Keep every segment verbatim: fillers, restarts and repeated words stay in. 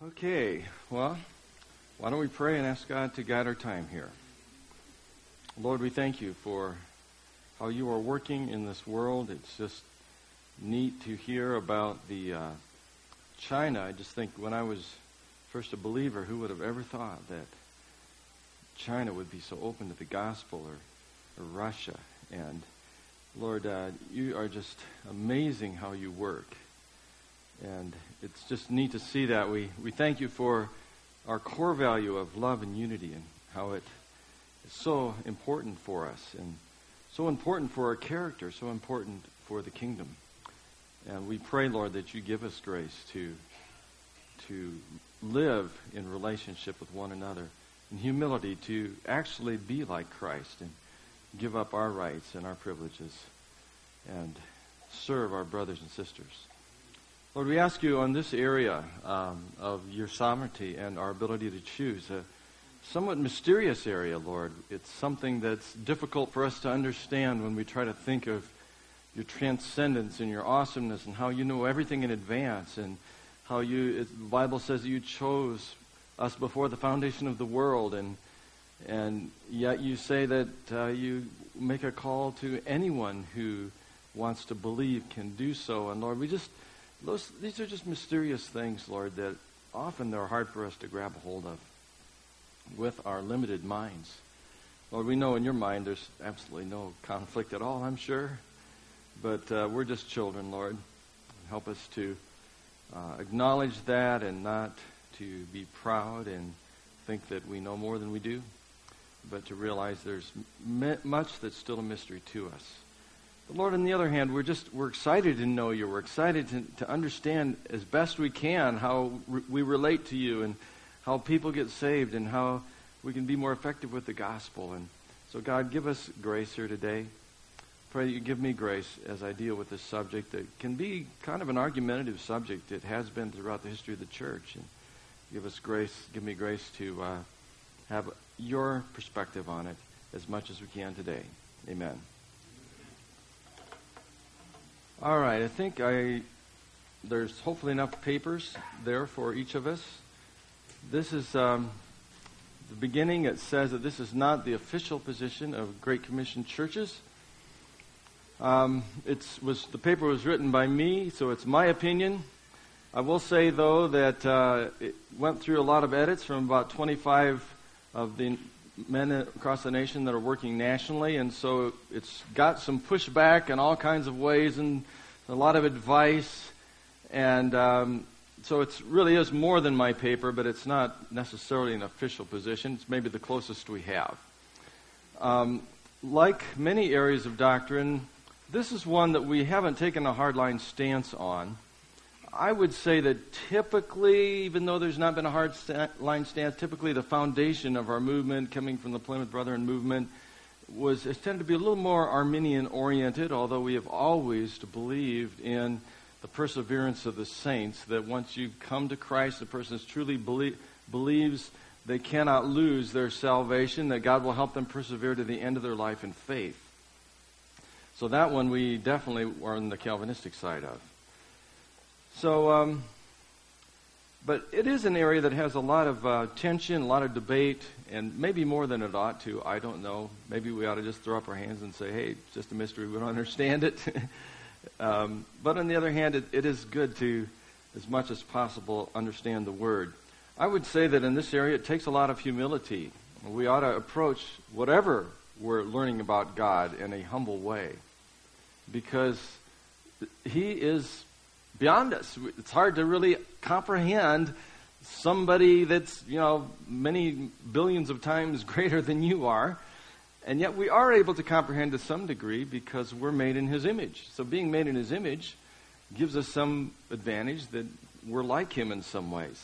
Okay, well, why don't we pray and ask God to guide our time here. Lord, we thank you for how you are working in this world. It's just neat to hear about the uh, China. I just think when I was first a believer, who would have ever thought that China would be so open to the gospel, or, or Russia? And Lord, uh, you are just amazing how you work. And it's just neat to see that. We we thank you for our core value of love and unity, and how it is so important for us, and so important for our character, so important for the kingdom. And we pray, Lord, that you give us grace to to live in relationship with one another, in humility, to actually be like Christ and give up our rights and our privileges and serve our brothers and sisters. Lord, we ask you on this area um, of your sovereignty and our ability to choose, a somewhat mysterious area, Lord. It's something that's difficult for us to understand when we try to think of your transcendence and your awesomeness and how you know everything in advance, and how you, it, the Bible says that you chose us before the foundation of the world, and and yet you say that uh, you make a call to anyone who wants to believe can do so. And Lord, we just Those, these are just mysterious things, Lord, that often they're hard for us to grab a hold of with our limited minds. Lord, we know in your mind there's absolutely no conflict at all, I'm sure. But uh, we're just children, Lord. Help us to uh, acknowledge that, and not to be proud and think that we know more than we do, but to realize there's m- much that's still a mystery to us. But Lord, on the other hand, we're just we're excited to know you. We're excited to, to understand as best we can how re- we relate to you, and how people get saved, and how we can be more effective with the gospel. And so, God, give us grace here today. Pray that you give me grace as I deal with this subject that can be kind of an argumentative subject. It has been throughout the history of the church. And give us grace, give me grace to uh, have your perspective on it as much as we can today. Amen. All right, I think I there's hopefully enough papers there for each of us. This is um, the beginning. It says that this is not the official position of Great Commission churches. Um, it's was the paper was written by me, so it's my opinion. I will say, though, that uh, it went through a lot of edits from about twenty-five of the men across the nation that are working nationally, and so it's got some pushback in all kinds of ways, and a lot of advice, and um, so it really is more than my paper, but it's not necessarily an official position. It's maybe the closest we have. Um, like many areas of doctrine, this is one that we haven't taken a hardline stance on. I would say that typically, even though there's not been a hard sta- line stance, typically the foundation of our movement, coming from the Plymouth Brethren movement, was has tended to be a little more Arminian-oriented, although we have always believed in the perseverance of the saints, that once you come to Christ, the person truly belie- believes they cannot lose their salvation, that God will help them persevere to the end of their life in faith. So that one we definitely are on the Calvinistic side of. So, um, but it is an area that has a lot of uh, tension, a lot of debate, and maybe more than it ought to. I don't know. Maybe we ought to just throw up our hands and say, hey, it's just a mystery. We don't understand it. um, but on the other hand, it, it is good to, as much as possible, understand the Word. I would say that in this area, it takes a lot of humility. We ought to approach whatever we're learning about God in a humble way, because He is beyond us. It's hard to really comprehend somebody that's, you know, many billions of times greater than you are. And yet we are able to comprehend to some degree because we're made in His image. So being made in His image gives us some advantage that we're like Him in some ways.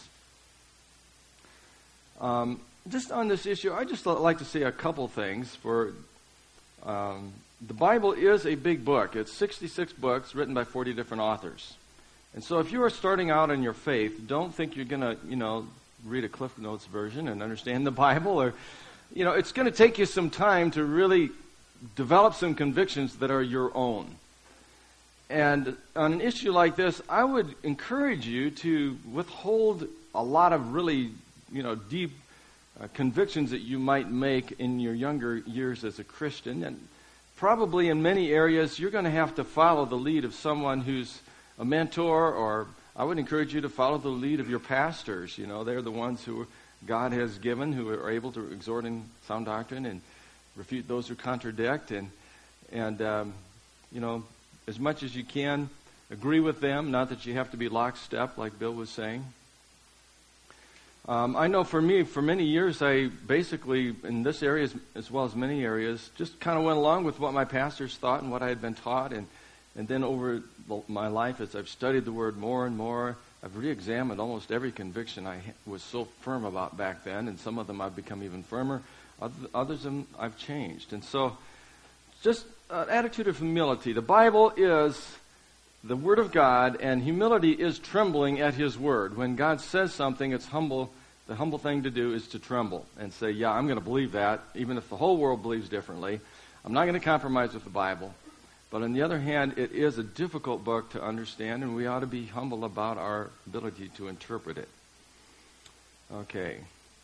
Um, just on this issue, I just like to say a couple things. For um, the Bible is a big book. It's sixty-six books written by forty different authors. And so if you are starting out in your faith, don't think you're going to, you know, read a Cliff Notes version and understand the Bible. Or, you know, it's going to take you some time to really develop some convictions that are your own. And on an issue like this, I would encourage you to withhold a lot of really, you know, deep uh, convictions that you might make in your younger years as a Christian. And probably in many areas, you're going to have to follow the lead of someone who's a mentor, or I would encourage you to follow the lead of your pastors. You know, they're the ones who God has given, who are able to exhort in sound doctrine and refute those who contradict. And, and um, you know, as much as you can, agree with them, not that you have to be lockstep, like Bill was saying. Um, I know for me, for many years, I basically, in this area as, as well as many areas, just kind of went along with what my pastors thought and what I had been taught. And, and then over my life, as I've studied the Word more and more, I've re-examined almost every conviction I was so firm about back then, and some of them I've become even firmer. Others of them I've changed. And so, just an attitude of humility. The Bible is the Word of God, and humility is trembling at His Word. When God says something, it's humble. The humble thing to do is to tremble and say, yeah, I'm going to believe that, even if the whole world believes differently. I'm not going to compromise with the Bible. But on the other hand, it is a difficult book to understand, and we ought to be humble about our ability to interpret it. Okay.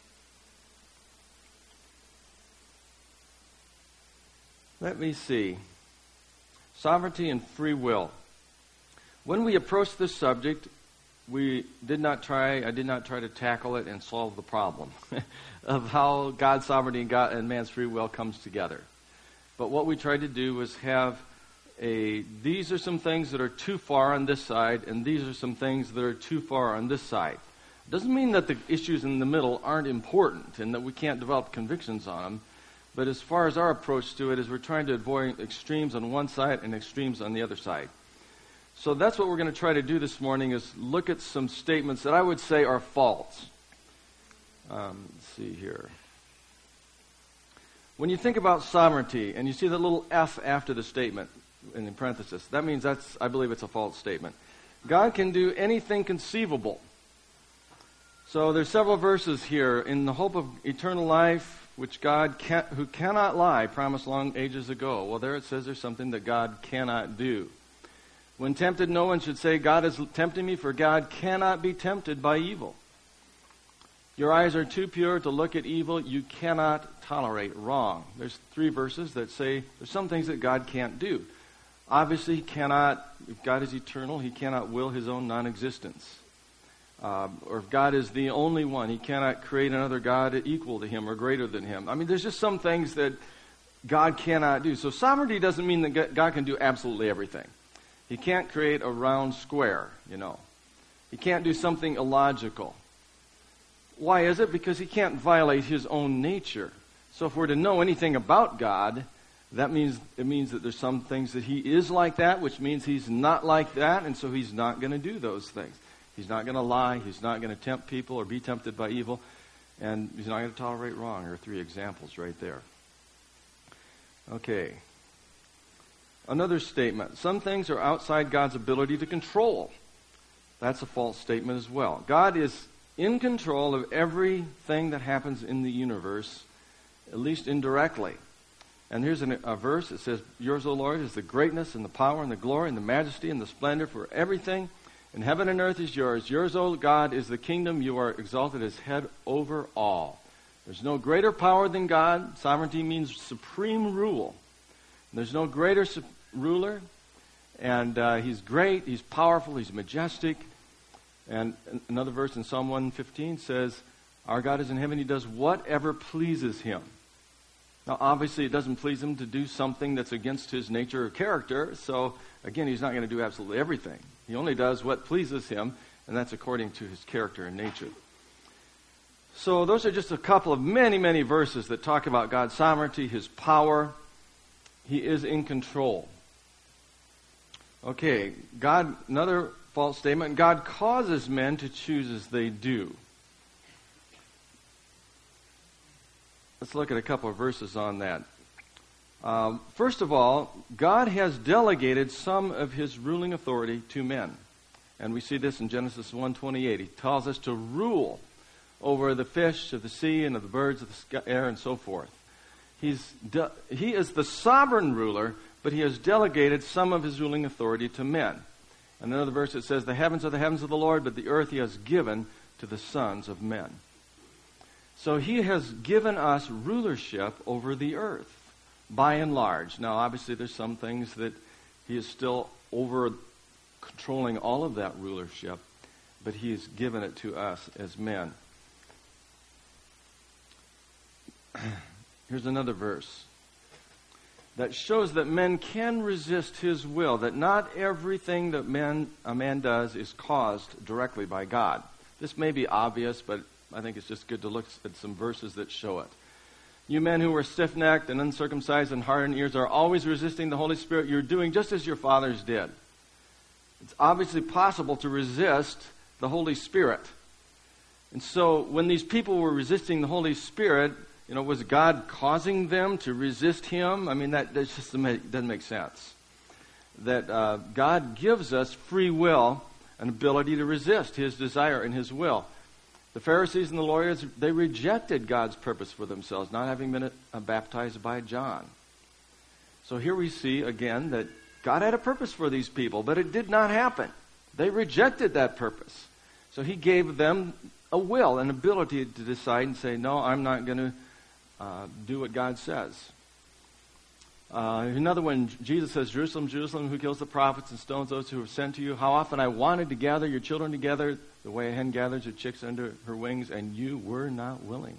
Let me see. Sovereignty and free will. When we approached this subject, we did not try, I did not try to tackle it and solve the problem of how God's sovereignty and, God, and man's free will comes together. But what we tried to do was have a, these are some things that are too far on this side, and these are some things that are too far on this side. It doesn't mean that the issues in the middle aren't important and that we can't develop convictions on them. But as far as our approach to it is, we're trying to avoid extremes on one side and extremes on the other side. So that's what we're going to try to do this morning, is look at some statements that I would say are false. Um, let's see here. When you think about sovereignty, and you see that little F after the statement, in parenthesis, that means that's, I believe it's a false statement. God can do anything conceivable. So there's several verses here. In the hope of eternal life, which God can, who cannot lie, promised long ages ago. Well, there it says there's something that God cannot do. When tempted, no one should say, God is tempting me, for God cannot be tempted by evil. Your eyes are too pure to look at evil. You cannot tolerate wrong. There's three verses that say there's some things that God can't do. Obviously, he cannot, if God is eternal, he cannot will his own non-existence. Um, or if God is the only one, he cannot create another God equal to him or greater than him. I mean, there's just some things that God cannot do. So sovereignty doesn't mean that God can do absolutely everything. He can't create a round square, you know. He can't do something illogical. Why is it? Because he can't violate his own nature. So if we're to know anything about God, that means it means that there's some things that he is like that, which means he's not like that, and so he's not going to do those things. He's not going to lie. He's not going to tempt people or be tempted by evil, and he's not going to tolerate wrong. There are three examples right there. Okay. Another statement. Some things are outside God's ability to control. That's a false statement as well. God is in control of everything that happens in the universe, at least indirectly. And here's an, a verse that says, yours, O Lord, is the greatness and the power and the glory and the majesty and the splendor, for everything in heaven and earth is yours. Yours, O God, is the kingdom. You are exalted as head over all. There's no greater power than God. Sovereignty means supreme rule. There's no greater su- ruler. And uh, he's great, he's powerful, he's majestic. And another verse in Psalm one fifteen says, our God is in heaven, he does whatever pleases him. Now, obviously, it doesn't please him to do something that's against his nature or character. So, again, he's not going to do absolutely everything. He only does what pleases him, and that's according to his character and nature. So, those are just a couple of many, many verses that talk about God's sovereignty, his power. He is in control. Okay, God, another false statement. God causes men to choose as they do. Let's look at a couple of verses on that. Um, first of all, God has delegated some of his ruling authority to men. And we see this in Genesis one twenty-eight. He tells us to rule over the fish of the sea and of the birds of the air and so forth. He's de- he is the sovereign ruler, but he has delegated some of his ruling authority to men. And another verse that says, the heavens are the heavens of the Lord, but the earth he has given to the sons of men. So he has given us rulership over the earth, by and large. Now, obviously, there's some things that he is still over controlling all of that rulership, but he has given it to us as men. Here's another verse that shows that men can resist his will, that not everything that men, a man does is caused directly by God. This may be obvious, but I think it's just good to look at some verses that show it. You men who are stiff-necked and uncircumcised and hard in ears are always resisting the Holy Spirit. You're doing just as your fathers did. It's obviously possible to resist the Holy Spirit. And so when these people were resisting the Holy Spirit, you know, was God causing them to resist Him? I mean, that, that just doesn't make sense. That uh, God gives us free will, an ability to resist His desire and His will. The Pharisees and the lawyers, they rejected God's purpose for themselves, not having been uh, baptized by John. So here we see, again, that God had a purpose for these people, but it did not happen. They rejected that purpose. So He gave them a will, an ability to decide and say, no, I'm not going to uh, do what God says. Uh, another one, Jesus says, Jerusalem, Jerusalem, who kills the prophets and stones those who are sent to you. How often I wanted to gather your children together the way a hen gathers her chicks under her wings, and you were not willing.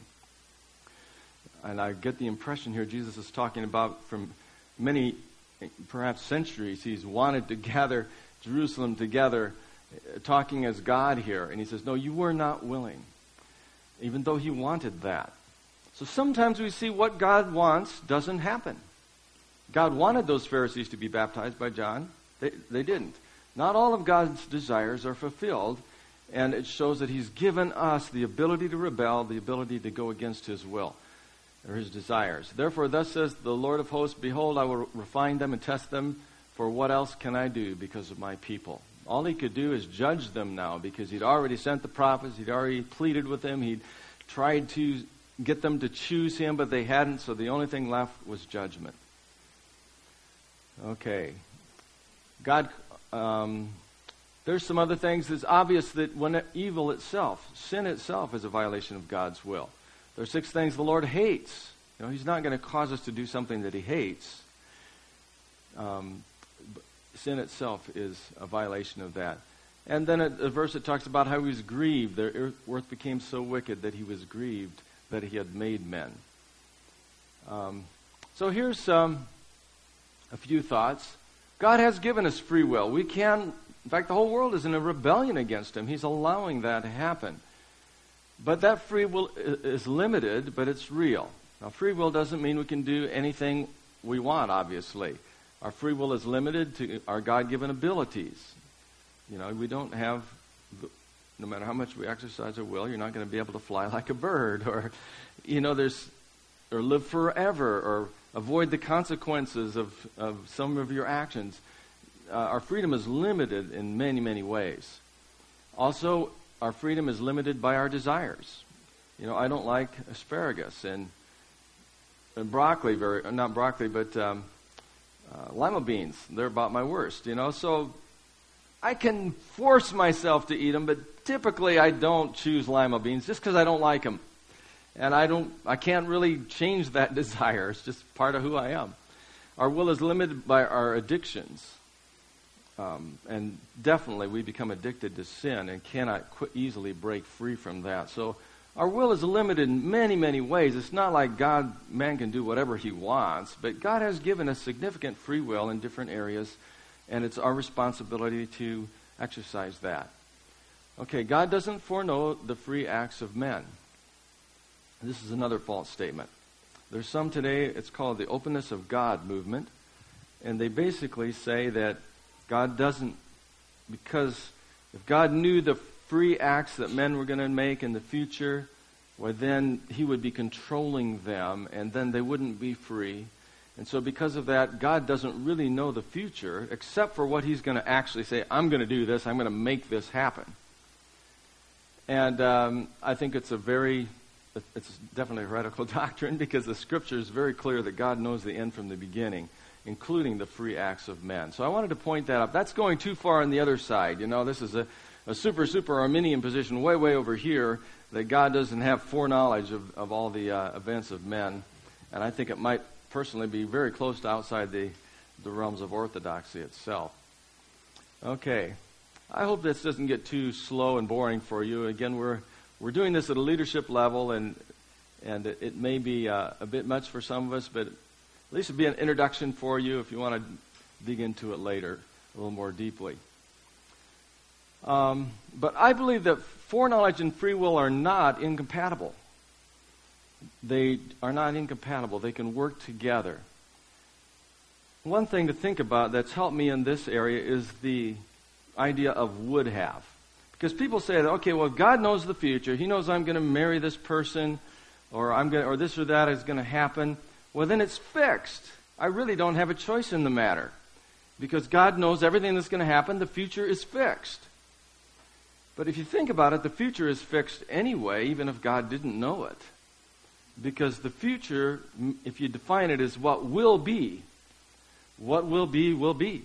And I get the impression here Jesus is talking about from many, perhaps centuries, He's wanted to gather Jerusalem together, talking as God here. And He says, no, you were not willing, even though He wanted that. So sometimes we see what God wants doesn't happen. God wanted those Pharisees to be baptized by John. They, they didn't. Not all of God's desires are fulfilled, and it shows that He's given us the ability to rebel, the ability to go against His will or His desires. Therefore, thus says the Lord of hosts, behold, I will refine them and test them, for what else can I do because of my people? All He could do is judge them now, because He'd already sent the prophets, He'd already pleaded with them, He'd tried to get them to choose Him, but they hadn't, so the only thing left was judgment. Okay. God, um, there's some other things. It's obvious that when evil itself, sin itself, is a violation of God's will. There's six things the Lord hates. You know, He's not going to cause us to do something that He hates. Um, sin itself is a violation of that. And then a, a verse that talks about how He was grieved. The earth became so wicked that He was grieved that He had made men. Um, so here's some... Um, A few thoughts. God has given us free will. We can, in fact, the whole world is in a rebellion against Him. He's allowing that to happen. But that free will is limited, but it's real. Now, free will doesn't mean we can do anything we want, obviously. Our free will is limited to our God-given abilities. You know, we don't have, no matter how much we exercise our will, you're not going to be able to fly like a bird, or, you know, there's, or live forever, or avoid the consequences of, of some of your actions. Uh, our freedom is limited in many, many ways. Also, our freedom is limited by our desires. You know, I don't like asparagus and, and broccoli, very not broccoli, but um, uh, lima beans. They're about my worst, you know. So I can force myself to eat them, but typically I don't choose lima beans just because I don't like them. And I don't, I can't really change that desire. It's just part of who I am. Our will is limited by our addictions. Um, and definitely we become addicted to sin and cannot qu- easily break free from that. So our will is limited in many, many ways. It's not like God, man can do whatever he wants, but God has given us significant free will in different areas, and it's our responsibility to exercise that. Okay, God doesn't foreknow the free acts of men. This is another false statement. There's some today, it's called the Openness of God movement, and they basically say that God doesn't, because if God knew the free acts that men were going to make in the future, well, then he would be controlling them, and then they wouldn't be free. And so because of that, God doesn't really know the future, except for what he's going to actually say, I'm going to do this, I'm going to make this happen. And um, I think it's a very... It's definitely a heretical doctrine, because the Scripture is very clear that God knows the end from the beginning, including the free acts of men. So I wanted to point that out. That's going too far on the other side. You know, this is a, a super, super Arminian position way, way over here, that God doesn't have foreknowledge of, of all the uh, events of men. And I think it might personally be very close to outside the, the realms of orthodoxy itself. Okay. I hope this doesn't get too slow and boring for you. Again, we're we're doing this at a leadership level, and and it, it may be uh, a bit much for some of us, but at least it'll be an introduction for you if you want to dig into it later a little more deeply. Um, but I believe that foreknowledge and free will are not incompatible. They are not incompatible. They can work together. One thing to think about that's helped me in this area is the idea of would have. Because people say that, okay, well, God knows the future. He knows I'm going to marry this person, or I'm going, or this or that is going to happen. Well, then it's fixed. I really don't have a choice in the matter. Because God knows everything that's going to happen. The future is fixed. But if you think about it, the future is fixed anyway, even if God didn't know it. Because the future, if you define it as what will be, what will be, will be.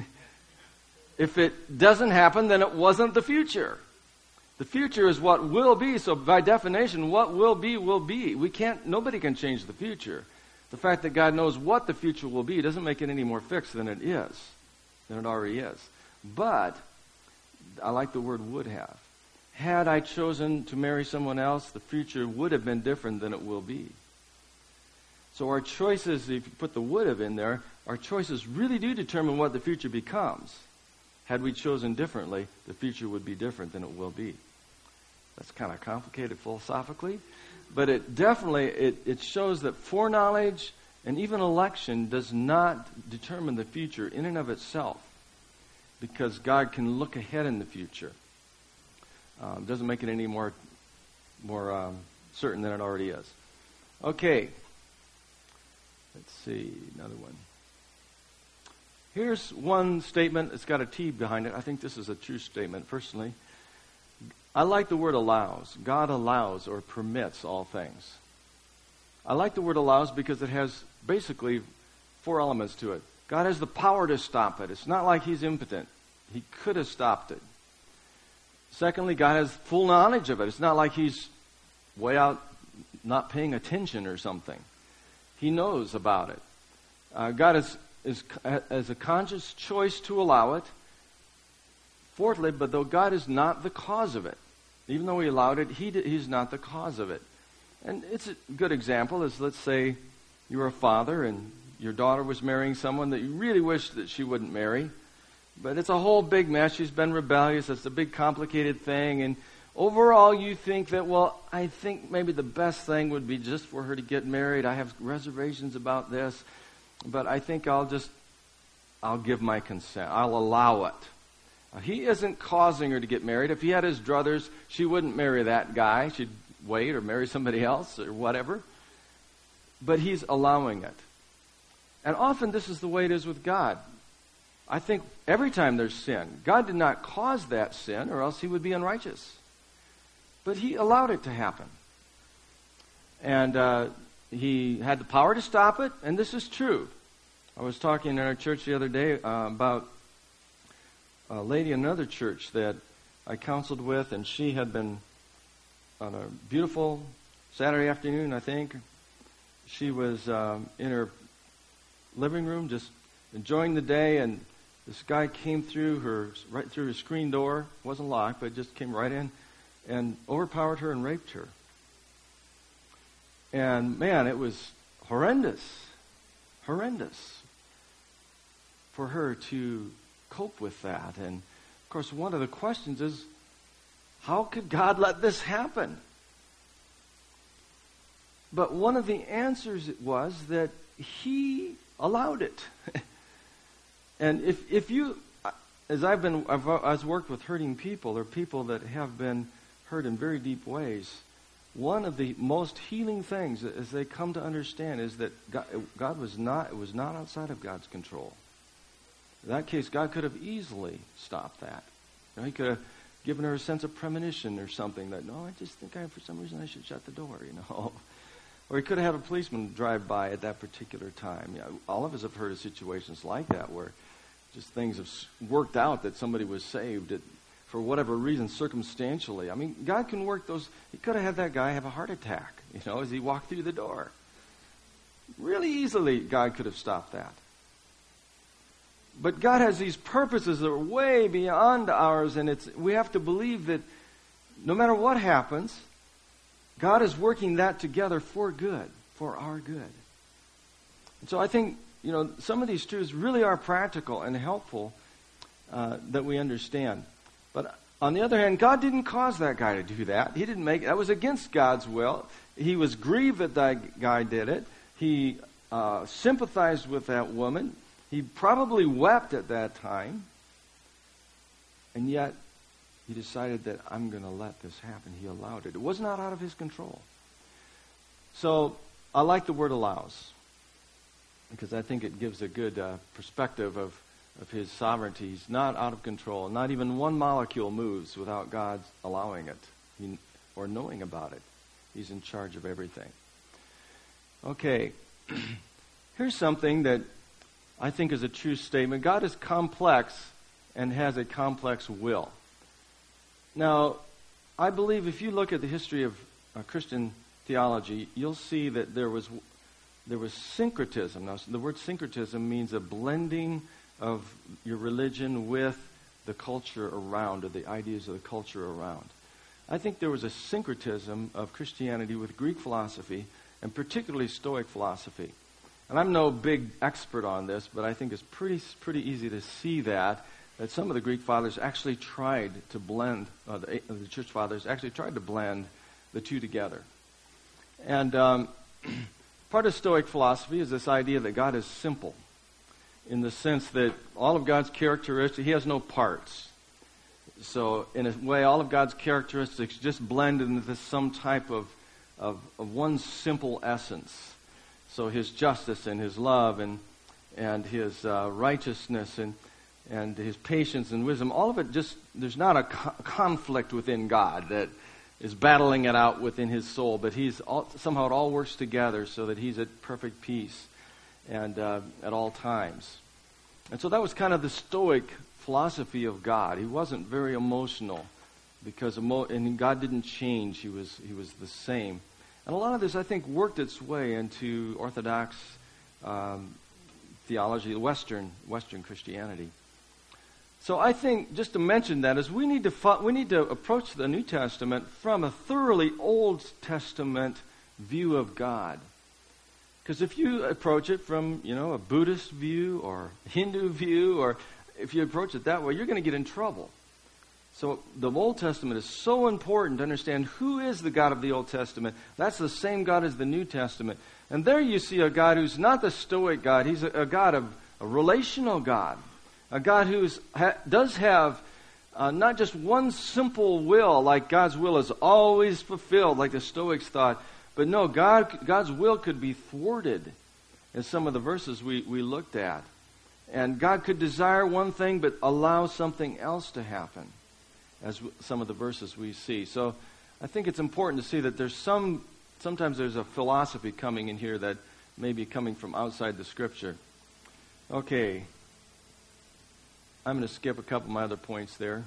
If it doesn't happen, then it wasn't the future. The future is what will be, so by definition, what will be, will be. We can't, nobody can change the future. The fact that God knows what the future will be doesn't make it any more fixed than it is, than it already is. But, I like the word would have. Had I chosen to marry someone else, the future would have been different than it will be. So our choices, if you put the would have in there, our choices really do determine what the future becomes. Had we chosen differently, the future would be different than it will be. That's kind of complicated philosophically, but it definitely, it, it shows that foreknowledge and even election does not determine the future in and of itself, because God can look ahead in the future. Um, doesn't make it any more, more um, certain than it already is. Okay. Let's see, another one. Here's one statement. It's got a T behind it. I think this is a true statement, personally. I like the word allows. God allows or permits all things. I like the word allows because it has basically four elements to it. God has the power to stop it. It's not like he's impotent. He could have stopped it. Secondly, God has full knowledge of it. It's not like he's way out not paying attention or something. He knows about it. Uh, God is Is, as a conscious choice to allow it. Fourthly, but though God is not the cause of it, even though he allowed it, he, he's not the cause of it. And it's a good example is, let's say you're a father and your daughter was marrying someone that you really wish that she wouldn't marry, but it's a whole big mess. She's been rebellious. It's a big complicated thing, and overall you think that, well, I think maybe the best thing would be just for her to get married. I have reservations about this. But I think I'll just, I'll give my consent. I'll allow it. Uh, he isn't causing her to get married. If he had his druthers, she wouldn't marry that guy. She'd wait or marry somebody else or whatever. But he's allowing it. And often this is the way it is with God. I think every time there's sin, God did not cause that sin or else he would be unrighteous. But he allowed it to happen. And, uh, He had the power to stop it, and this is true. I was talking in our church the other day uh, about a lady in another church that I counseled with, and she had been on a beautiful Saturday afternoon, I think. She was um, in her living room just enjoying the day, and this guy came through her, right through her screen door. It wasn't locked, but it just came right in and overpowered her and raped her. And, man, it was horrendous, horrendous for her to cope with that. And, of course, one of the questions is, how could God let this happen? But one of the answers was that he allowed it. And if if you, as I've been, I've, I've worked with hurting people, or people that have been hurt in very deep ways, one of the most healing things as they come to understand is that God, God was not, it was not outside of God's control. In that case, God could have easily stopped that. You know, he could have given her a sense of premonition or something that, no, I just think I, for some reason I should shut the door, you know. Or he could have had a policeman drive by at that particular time. You know, all of us have heard of situations like that where just things have worked out that somebody was saved at, for whatever reason, circumstantially. I mean, God can work those. He could have had that guy have a heart attack, you know, as he walked through the door. Really easily, God could have stopped that. But God has these purposes that are way beyond ours, and it's we have to believe that no matter what happens, God is working that together for good, for our good. And so I think, you know, some of these truths really are practical and helpful uh, that we understand. But on the other hand, God didn't cause that guy to do that. He didn't make that was against God's will. He was grieved that that guy did it. He uh, sympathized with that woman. He probably wept at that time. And yet, he decided that I'm going to let this happen. He allowed it. It was not out of his control. So, I like the word allows, because I think it gives a good uh, perspective of, of his sovereignty. He's not out of control. Not even one molecule moves without God allowing it he, or knowing about it. He's in charge of everything. Okay, here's something that I think is a true statement. God is complex and has a complex will. Now, I believe if you look at the history of uh, Christian theology, you'll see that there was there was syncretism. Now, the word syncretism means a blending of your religion with the culture around, or the ideas of the culture around. I think there was a syncretism of Christianity with Greek philosophy, and particularly Stoic philosophy. And I'm no big expert on this, but I think it's pretty pretty easy to see that, that some of the Greek fathers actually tried to blend, uh, the, uh, the church fathers actually tried to blend the two together. And um, part of Stoic philosophy is this idea that God is simple, in the sense that all of God's characteristics, he has no parts. So in a way, all of God's characteristics just blend into some type of, of, of one simple essence. So his justice and his love and and his uh, righteousness and and his patience and wisdom, all of it just, there's not a co- conflict within God that is battling it out within his soul, but he's all, somehow it all works together so that he's at perfect peace and uh, at all times. And so that was kind of the Stoic philosophy of God. He wasn't very emotional because emo- and God didn't change. He was he was the same. And a lot of this, I think, worked its way into Orthodox um, theology, Western Western Christianity. So I think, just to mention that, is we need to fo- we need to approach the New Testament from a thoroughly Old Testament view of God. Because if you approach it from, you know, a Buddhist view or Hindu view, or if you approach it that way, you're going to get in trouble. So the Old Testament is so important to understand who is the God of the Old Testament. That's the same God as the New Testament. And there you see a God who's not the Stoic God. He's a, a God of a relational God. A God who ha, does have uh, not just one simple will, like God's will is always fulfilled, like the Stoics thought. But no, God, God's will could be thwarted, in some of the verses we, we looked at. And God could desire one thing but allow something else to happen, as some of the verses we see. So I think it's important to see that there's some, sometimes there's a philosophy coming in here that may be coming from outside the Scripture. Okay. I'm going to skip a couple of my other points there.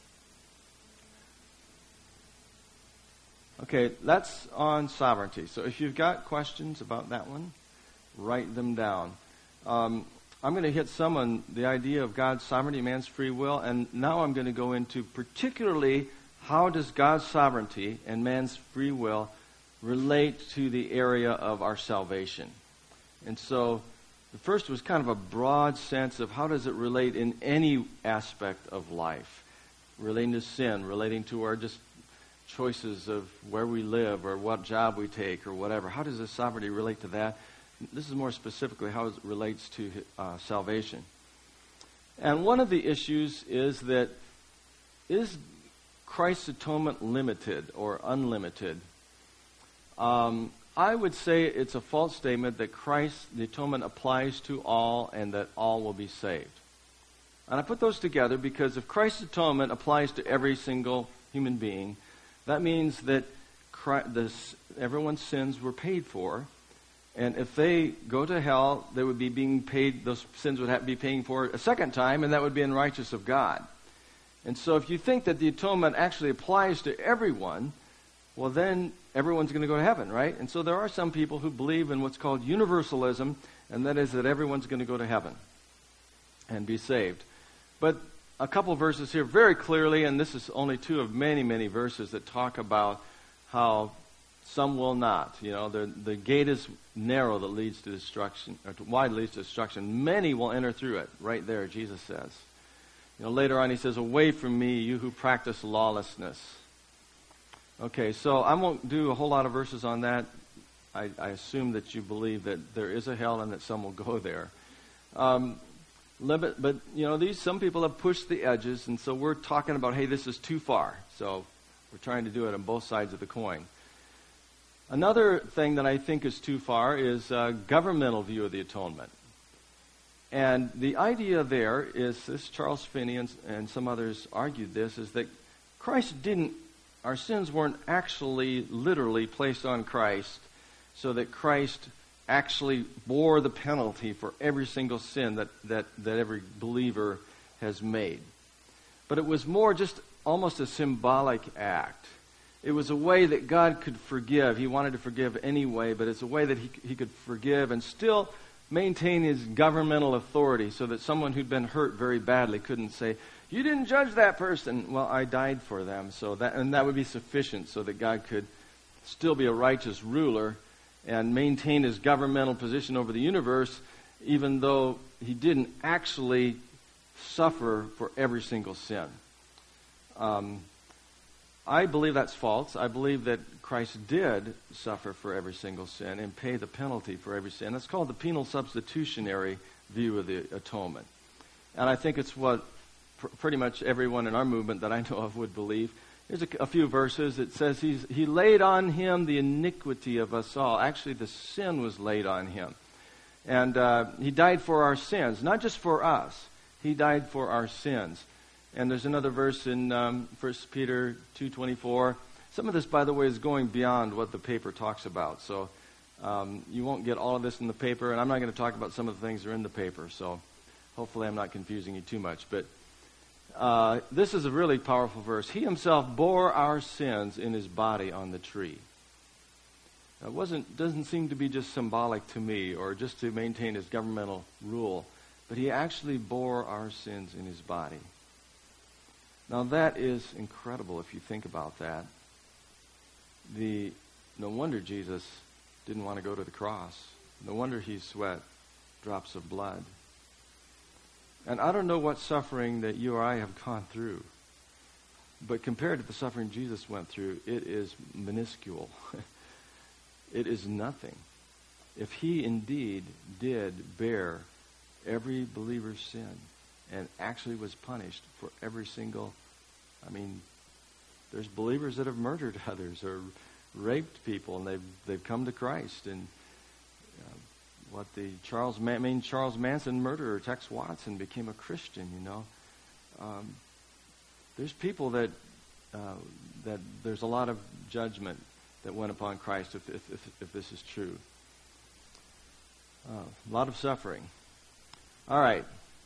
Okay, that's on sovereignty. So if you've got questions about that one, write them down. Um, I'm going to hit some on the idea of God's sovereignty, man's free will, and now I'm going to go into particularly how does God's sovereignty and man's free will relate to the area of our salvation. And so the first was kind of a broad sense of how does it relate in any aspect of life, relating to sin, relating to our just choices of where we live or what job we take or whatever. How does the sovereignty relate to that? This is more specifically how it relates to uh, salvation. And one of the issues is that, is Christ's atonement limited or unlimited? Um, I would say it's a false statement that Christ, the atonement applies to all and that all will be saved. And I put those together because if Christ's atonement applies to every single human being, that means that Christ, this, everyone's sins were paid for. And if they go to hell, they would be being paid, those sins would have to be paying for a second time, and that would be unrighteous of God. And so if you think that the atonement actually applies to everyone, well, then everyone's going to go to heaven, right? And so there are some people who believe in what's called universalism, and that is that everyone's going to go to heaven and be saved. But a couple verses here very clearly, and this is only two of many, many verses that talk about how some will not. You know, the, the gate is narrow that leads to destruction, or to, wide leads to destruction. Many will enter through it. Right there, Jesus says. You know, later on he says, "Away from me, you who practice lawlessness." Okay, so I won't do a whole lot of verses on that. I, I assume that you believe that there is a hell and that some will go there. Um, limit, but, you know, these some people have pushed the edges, and so we're talking about, hey, this is too far. So we're trying to do it on both sides of the coin. Another thing that I think is too far is a governmental view of the atonement. And the idea there is, this Charles Finney and, and some others argued this, is that Christ didn't, our sins weren't actually literally placed on Christ so that Christ actually bore the penalty for every single sin that, that, that every believer has made. But it was more just almost a symbolic act. It was a way that God could forgive. He wanted to forgive anyway, but it's a way that he, he could forgive and still maintain his governmental authority so that someone who'd been hurt very badly couldn't say, "You didn't judge that person." Well, I died for them. So that, and that would be sufficient so that God could still be a righteous ruler and maintain his governmental position over the universe, even though he didn't actually suffer for every single sin. Um, I believe that's false. I believe that Christ did suffer for every single sin and pay the penalty for every sin. That's called the penal substitutionary view of the atonement. And I think it's what pr- pretty much everyone in our movement that I know of would believe. There's a, a few verses. It says he's, he laid on him the iniquity of us all. Actually, the sin was laid on him. And uh, he died for our sins, not just for us. He died for our sins. And there's another verse in um, First Peter two twenty-four. Some of this, by the way, is going beyond what the paper talks about. So um, you won't get all of this in the paper, and I'm not going to talk about some of the things that are in the paper. So hopefully I'm not confusing you too much. But uh, this is a really powerful verse. He himself bore our sins in his body on the tree. It wasn't doesn't seem to be just symbolic to me or just to maintain his governmental rule, but he actually bore our sins in his body. Now that is incredible if you think about that. The no wonder Jesus didn't want to go to the cross. No wonder he sweat drops of blood. And I don't know what suffering that you or I have gone through, but compared to the suffering Jesus went through, it is minuscule. It is nothing. If he indeed did bear every believer's sin and actually was punished for every single, I mean, there's believers that have murdered others or raped people, and they've they've come to Christ. And uh, what the Charles I mean Charles Manson murderer Tex Watson became a Christian. You know, um, there's people that uh, that there's a lot of judgment that went upon Christ if if if, if this is true. Uh, a lot of suffering. All right.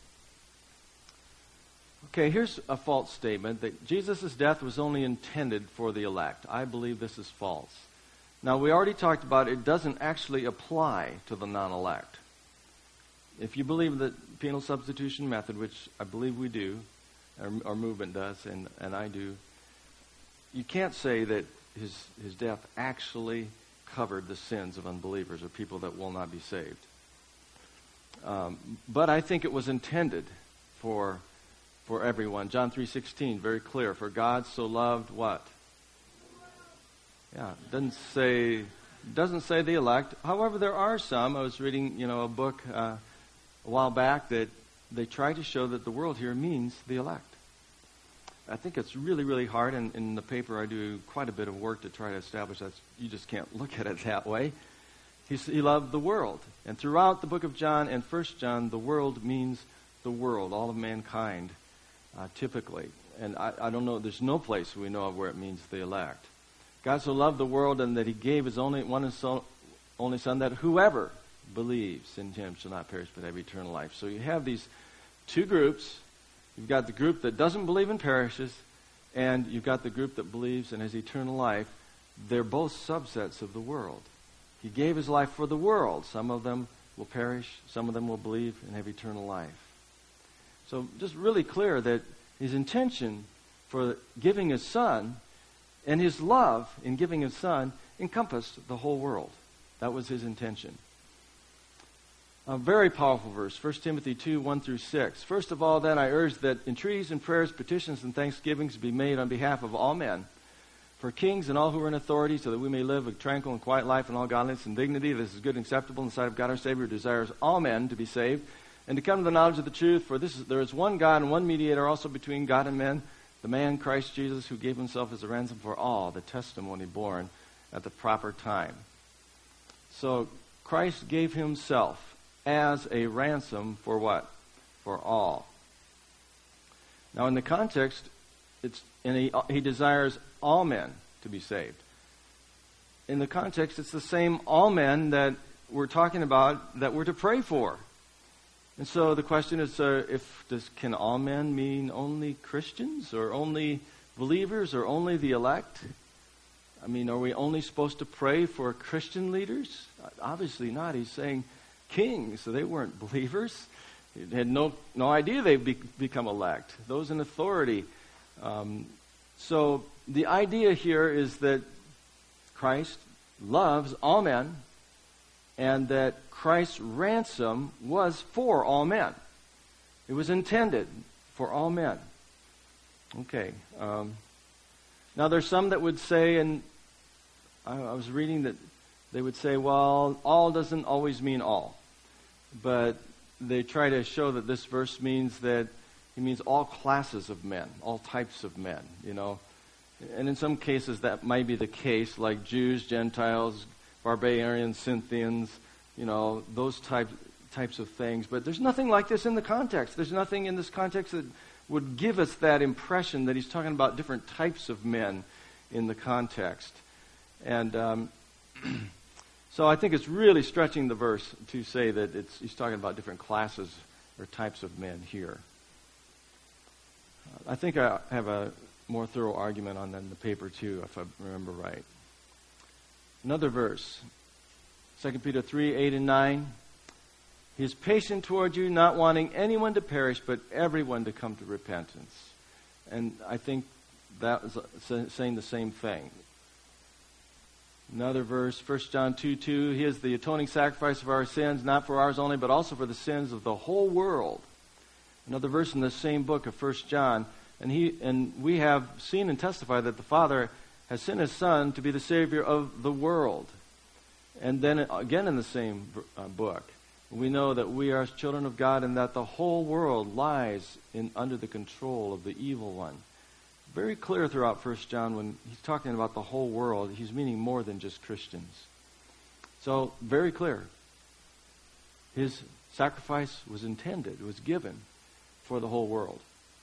Okay, here's a false statement that Jesus' death was only intended for the elect. I believe this is false. Now, we already talked about it doesn't actually apply to the non-elect. If you believe the penal substitution method, which I believe we do, our, our movement does, and, and I do, you can't say that his, his death actually covered the sins of unbelievers or people that will not be saved. Um, but I think it was intended for for everyone. John three sixteen, very clear. For God so loved what? Yeah, it doesn't say doesn't say the elect. However, there are some. I was reading, you know, a book uh, a while back that they try to show that the world here means the elect. I think it's really, really hard. And in the paper, I do quite a bit of work to try to establish that you just can't look at it that way. He, he loved the world. And throughout the book of John and First John, the world means the world, all of mankind, uh, typically. And I, I don't know, there's no place we know of where it means the elect. God so loved the world and that he gave his only one and so, only son, that whoever believes in him shall not perish but have eternal life. So you have these two groups You've got the group that doesn't believe and perishes, and you've got the group that believes and has eternal life. They're both subsets of the world. He gave his life for the world. Some of them will perish, some of them will believe and have eternal life. So just really clear that his intention for giving his son and his love in giving his son encompassed the whole world. That was his intention. A very powerful verse, First Timothy two, one through six. First of all, then, I urge that entreaties and prayers, petitions and thanksgivings be made on behalf of all men, for kings and all who are in authority, so that we may live a tranquil and quiet life in all godliness and dignity. This is good and acceptable in the sight of God our Savior, who desires all men to be saved and to come to the knowledge of the truth. For this is, there is one God and one mediator also between God and men, the man Christ Jesus, who gave himself as a ransom for all, the testimony born at the proper time. So Christ gave himself as a ransom for what? For all. Now in the context, it's and he, he desires all men to be saved. In the context, it's the same all men that we're talking about that we're to pray for. And so the question is, uh, if does can all men mean only Christians or only believers or only the elect? I mean, are we only supposed to pray for Christian leaders? Obviously not. He's saying kings, so they weren't believers. They had no no idea they'd be, become elect. Those in authority. Um, so the idea here is that Christ loves all men, and that Christ's ransom was for all men. It was intended for all men. Okay. Um, now there's some that would say, and I, I was reading that they would say, well, all doesn't always mean all. But they try to show that this verse means that it means all classes of men, all types of men, you know. And in some cases that might be the case, like Jews, Gentiles, barbarians, Scythians, you know, those type, types of things. But there's nothing like this in the context. There's nothing in this context that would give us that impression that he's talking about different types of men in the context. And um, so I think it's really stretching the verse to say that it's, he's talking about different classes or types of men here. I think I have a more thorough argument on that in the paper too, if I remember right. Another verse, Second Peter three, eight and nine. He is patient toward you, not wanting anyone to perish, but everyone to come to repentance. And I think that is saying the same thing. Another verse, First John two, two. He is the atoning sacrifice of our sins, not for ours only, but also for the sins of the whole world. Another verse in the same book of First John. And he and we have seen and testified that the Father has sent his Son to be the Savior of the world. And then again in the same uh, book, we know that we are children of God and that the whole world lies in under the control of the evil one. Very clear throughout First John when he's talking about the whole world, he's meaning more than just Christians. So, very clear. His sacrifice was intended, was given for the whole world.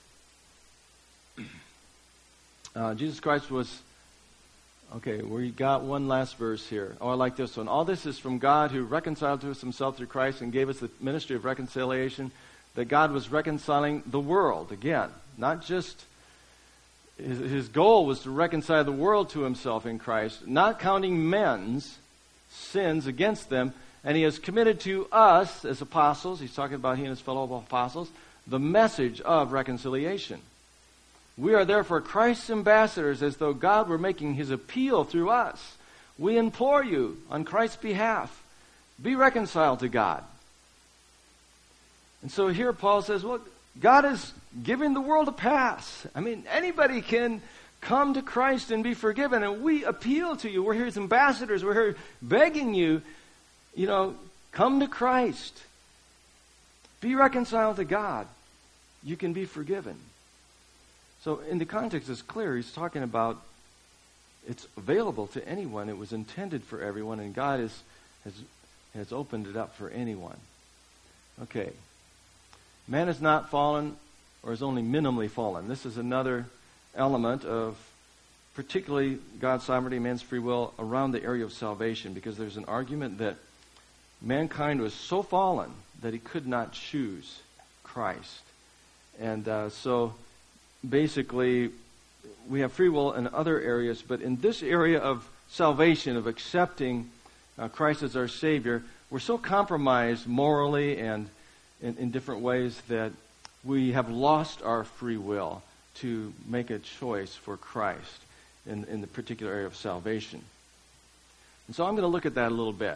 Uh, Jesus Christ was, okay, we got one last verse here. Oh, I like this one. All this is from God, who reconciled to us himself through Christ and gave us the ministry of reconciliation, that God was reconciling the world, again, not just his, his goal was to reconcile the world to himself in Christ, not counting men's sins against them, and he has committed to us as apostles, he's talking about he and his fellow apostles, the message of reconciliation. We are therefore Christ's ambassadors, as though God were making his appeal through us. We implore you, on Christ's behalf, be reconciled to God. And so here Paul says, well, God is giving the world a pass. I mean, anybody can come to Christ and be forgiven, and we appeal to you. We're here as ambassadors. We're here begging you, you know, come to Christ. Be reconciled to God. You can be forgiven. So in the context, it's clear. He's talking about it's available to anyone. It was intended for everyone, and God is, has, has opened it up for anyone. Okay. Man is not fallen, or is only minimally fallen. This is another element of particularly God's sovereignty, man's free will, around the area of salvation, because there's an argument that mankind was so fallen that he could not choose Christ. And uh, so basically we have free will in other areas, but in this area of salvation, of accepting uh, Christ as our Savior, we're so compromised morally and in, in different ways that we have lost our free will to make a choice for Christ in, in the particular area of salvation. And so I'm going to look at that a little bit.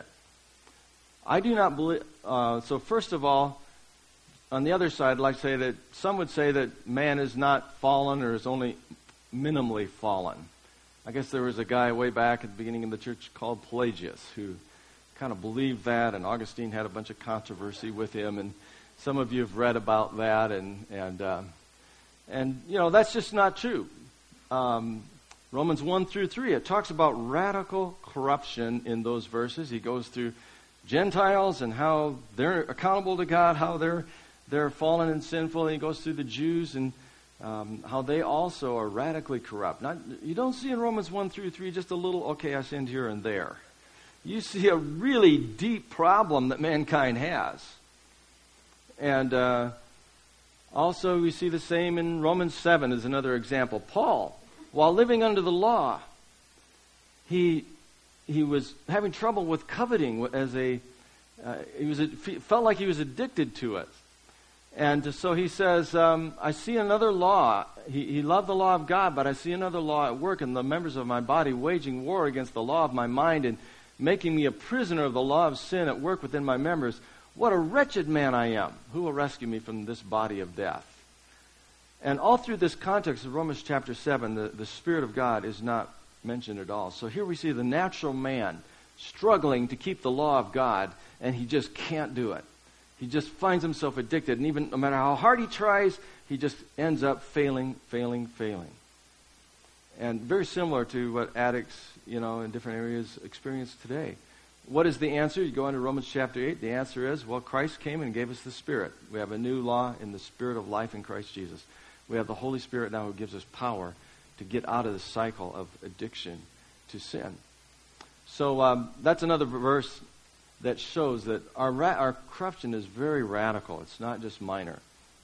I do not believe, uh, so first of all, on the other side, I'd like to say that some would say that man is not fallen or is only minimally fallen. I guess there was a guy way back at the beginning of the church called Pelagius who kind of believed that, and Augustine had a bunch of controversy with him, and some of you have read about that, and and uh, and you know that's just not true. Um, Romans one through three, it talks about radical corruption in those verses. He goes through Gentiles and how they're accountable to God, how they're they're fallen and sinful. And he goes through the Jews and um, how they also are radically corrupt. Not, you don't see in Romans one through three just a little, okay, I sinned here and there. You see a really deep problem that mankind has. And uh, also we see the same in Romans seven as another example. Paul, while living under the law, he he was having trouble with coveting as a, uh, he was a, felt like he was addicted to it. And so he says, um, I see another law. He, he loved the law of God, but I see another law at work in the members of my body, waging war against the law of my mind and making me a prisoner of the law of sin at work within my members. What a wretched man I am. Who will rescue me from this body of death? And all through this context of Romans chapter seven, the, the Spirit of God is not mentioned at all. So here we see the natural man struggling to keep the law of God, and he just can't do it. He just finds himself addicted, and even no matter how hard he tries, he just ends up failing, failing, failing. And very similar to what addicts, you know, in different areas experience today. What is the answer? You go into Romans chapter eight. The answer is, well, Christ came and gave us the Spirit. We have a new law in the Spirit of life in Christ Jesus. We have the Holy Spirit now who gives us power to get out of the cycle of addiction to sin. So um, that's another verse that shows that our ra- our corruption is very radical. It's not just minor.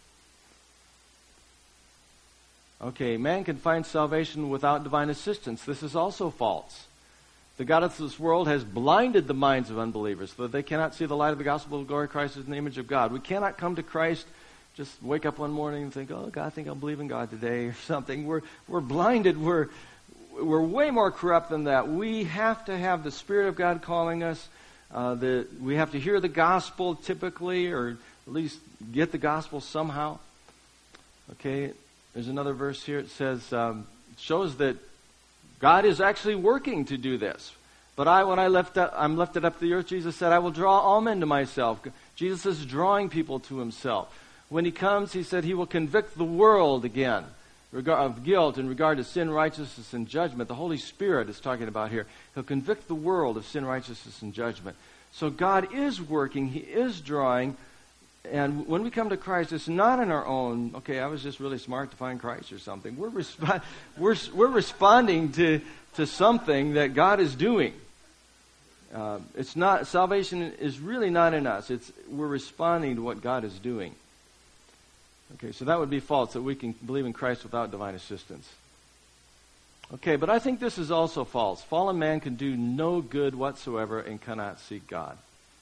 Okay, man can find salvation without divine assistance. This is also false. The God of this world has blinded the minds of unbelievers so that they cannot see the light of the gospel of glory. Christ is in the image of God. We cannot come to Christ, just wake up one morning and think, oh, God, I think I'll believe in God today or something. We're we're blinded. We're, we're way more corrupt than that. We have to have the Spirit of God calling us. Uh, the, we have to hear the gospel typically, or at least get the gospel somehow. Okay, there's another verse here. It says, um, it shows that God is actually working to do this. But I, when I left up, I'm lifted up to the earth, Jesus said, I will draw all men to myself. Jesus is drawing people to himself. When he comes, he said he will convict the world again of guilt in regard to sin, righteousness, and judgment. The Holy Spirit is talking about here. He'll convict the world of sin, righteousness, and judgment. So God is working. He is drawing. And when we come to Christ, it's not in our own, okay, I was just really smart to find Christ or something. We're resp- we're, we're responding to, to something that God is doing. Uh, it's not, salvation is really not in us. It's, we're responding to what God is doing. Okay, so that would be false, that we can believe in Christ without divine assistance. Okay, but I think this is also false. Fallen man can do no good whatsoever and cannot seek God.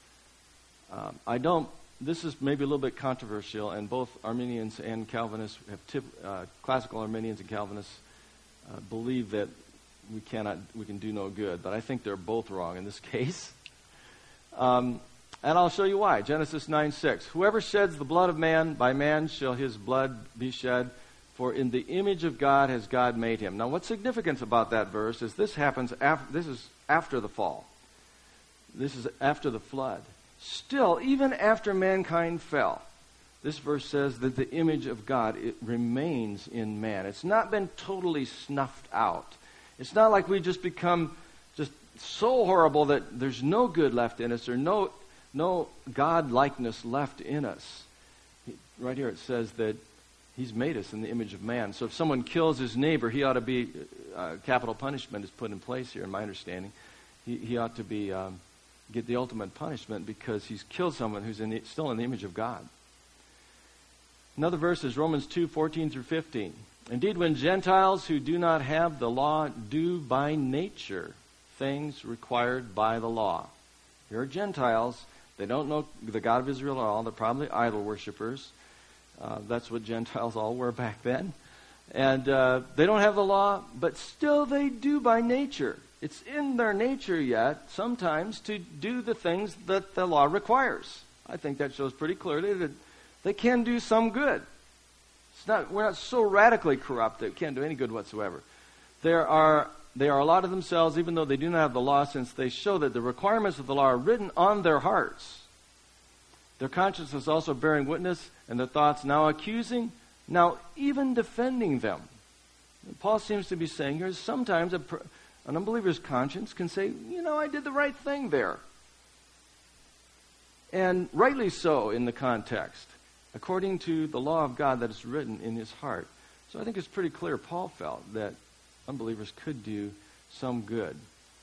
Um, I don't, this is maybe a little bit controversial, and both Arminians and Calvinists, have tip, uh, classical Arminians and Calvinists, uh, believe that we cannot, we can do no good, but I think they're both wrong in this case. Um, And I'll show you why. Genesis nine six. Whoever sheds the blood of man, by man shall his blood be shed, for in the image of God has God made him. Now, what's significant about that verse is this happens after, this is after the fall. This is after the flood. Still, even after mankind fell, this verse says that the image of God, it remains in man. It's not been totally snuffed out. It's not like we just become just so horrible that there's no good left in us or no No God-likeness left in us. Right here it says that he's made us in the image of man. So if someone kills his neighbor, he ought to be, uh, capital punishment is put in place here, in my understanding. He, he ought to be, um, get the ultimate punishment because he's killed someone who's in the, still in the image of God. Another verse is Romans two, fourteen through fifteen. Indeed, when Gentiles who do not have the law do by nature things required by the law. Here are Gentiles. They don't know the God of Israel at all. They're probably idol worshippers. Uh, that's what Gentiles all were back then. And uh, they don't have the law, but still they do by nature. It's in their nature yet, sometimes, to do the things that the law requires. I think that shows pretty clearly that they can do some good. It's not, we're not so radically corrupt that we can't do any good whatsoever. There are, they are a lot of themselves, even though they do not have the law, since they show that the requirements of the law are written on their hearts. Their conscience is also bearing witness, and their thoughts now accusing, now even defending them. And Paul seems to be saying here, sometimes a, an unbeliever's conscience can say, you know, I did the right thing there. And rightly so in the context, according to the law of God that is written in his heart. So I think it's pretty clear Paul felt that unbelievers could do some good.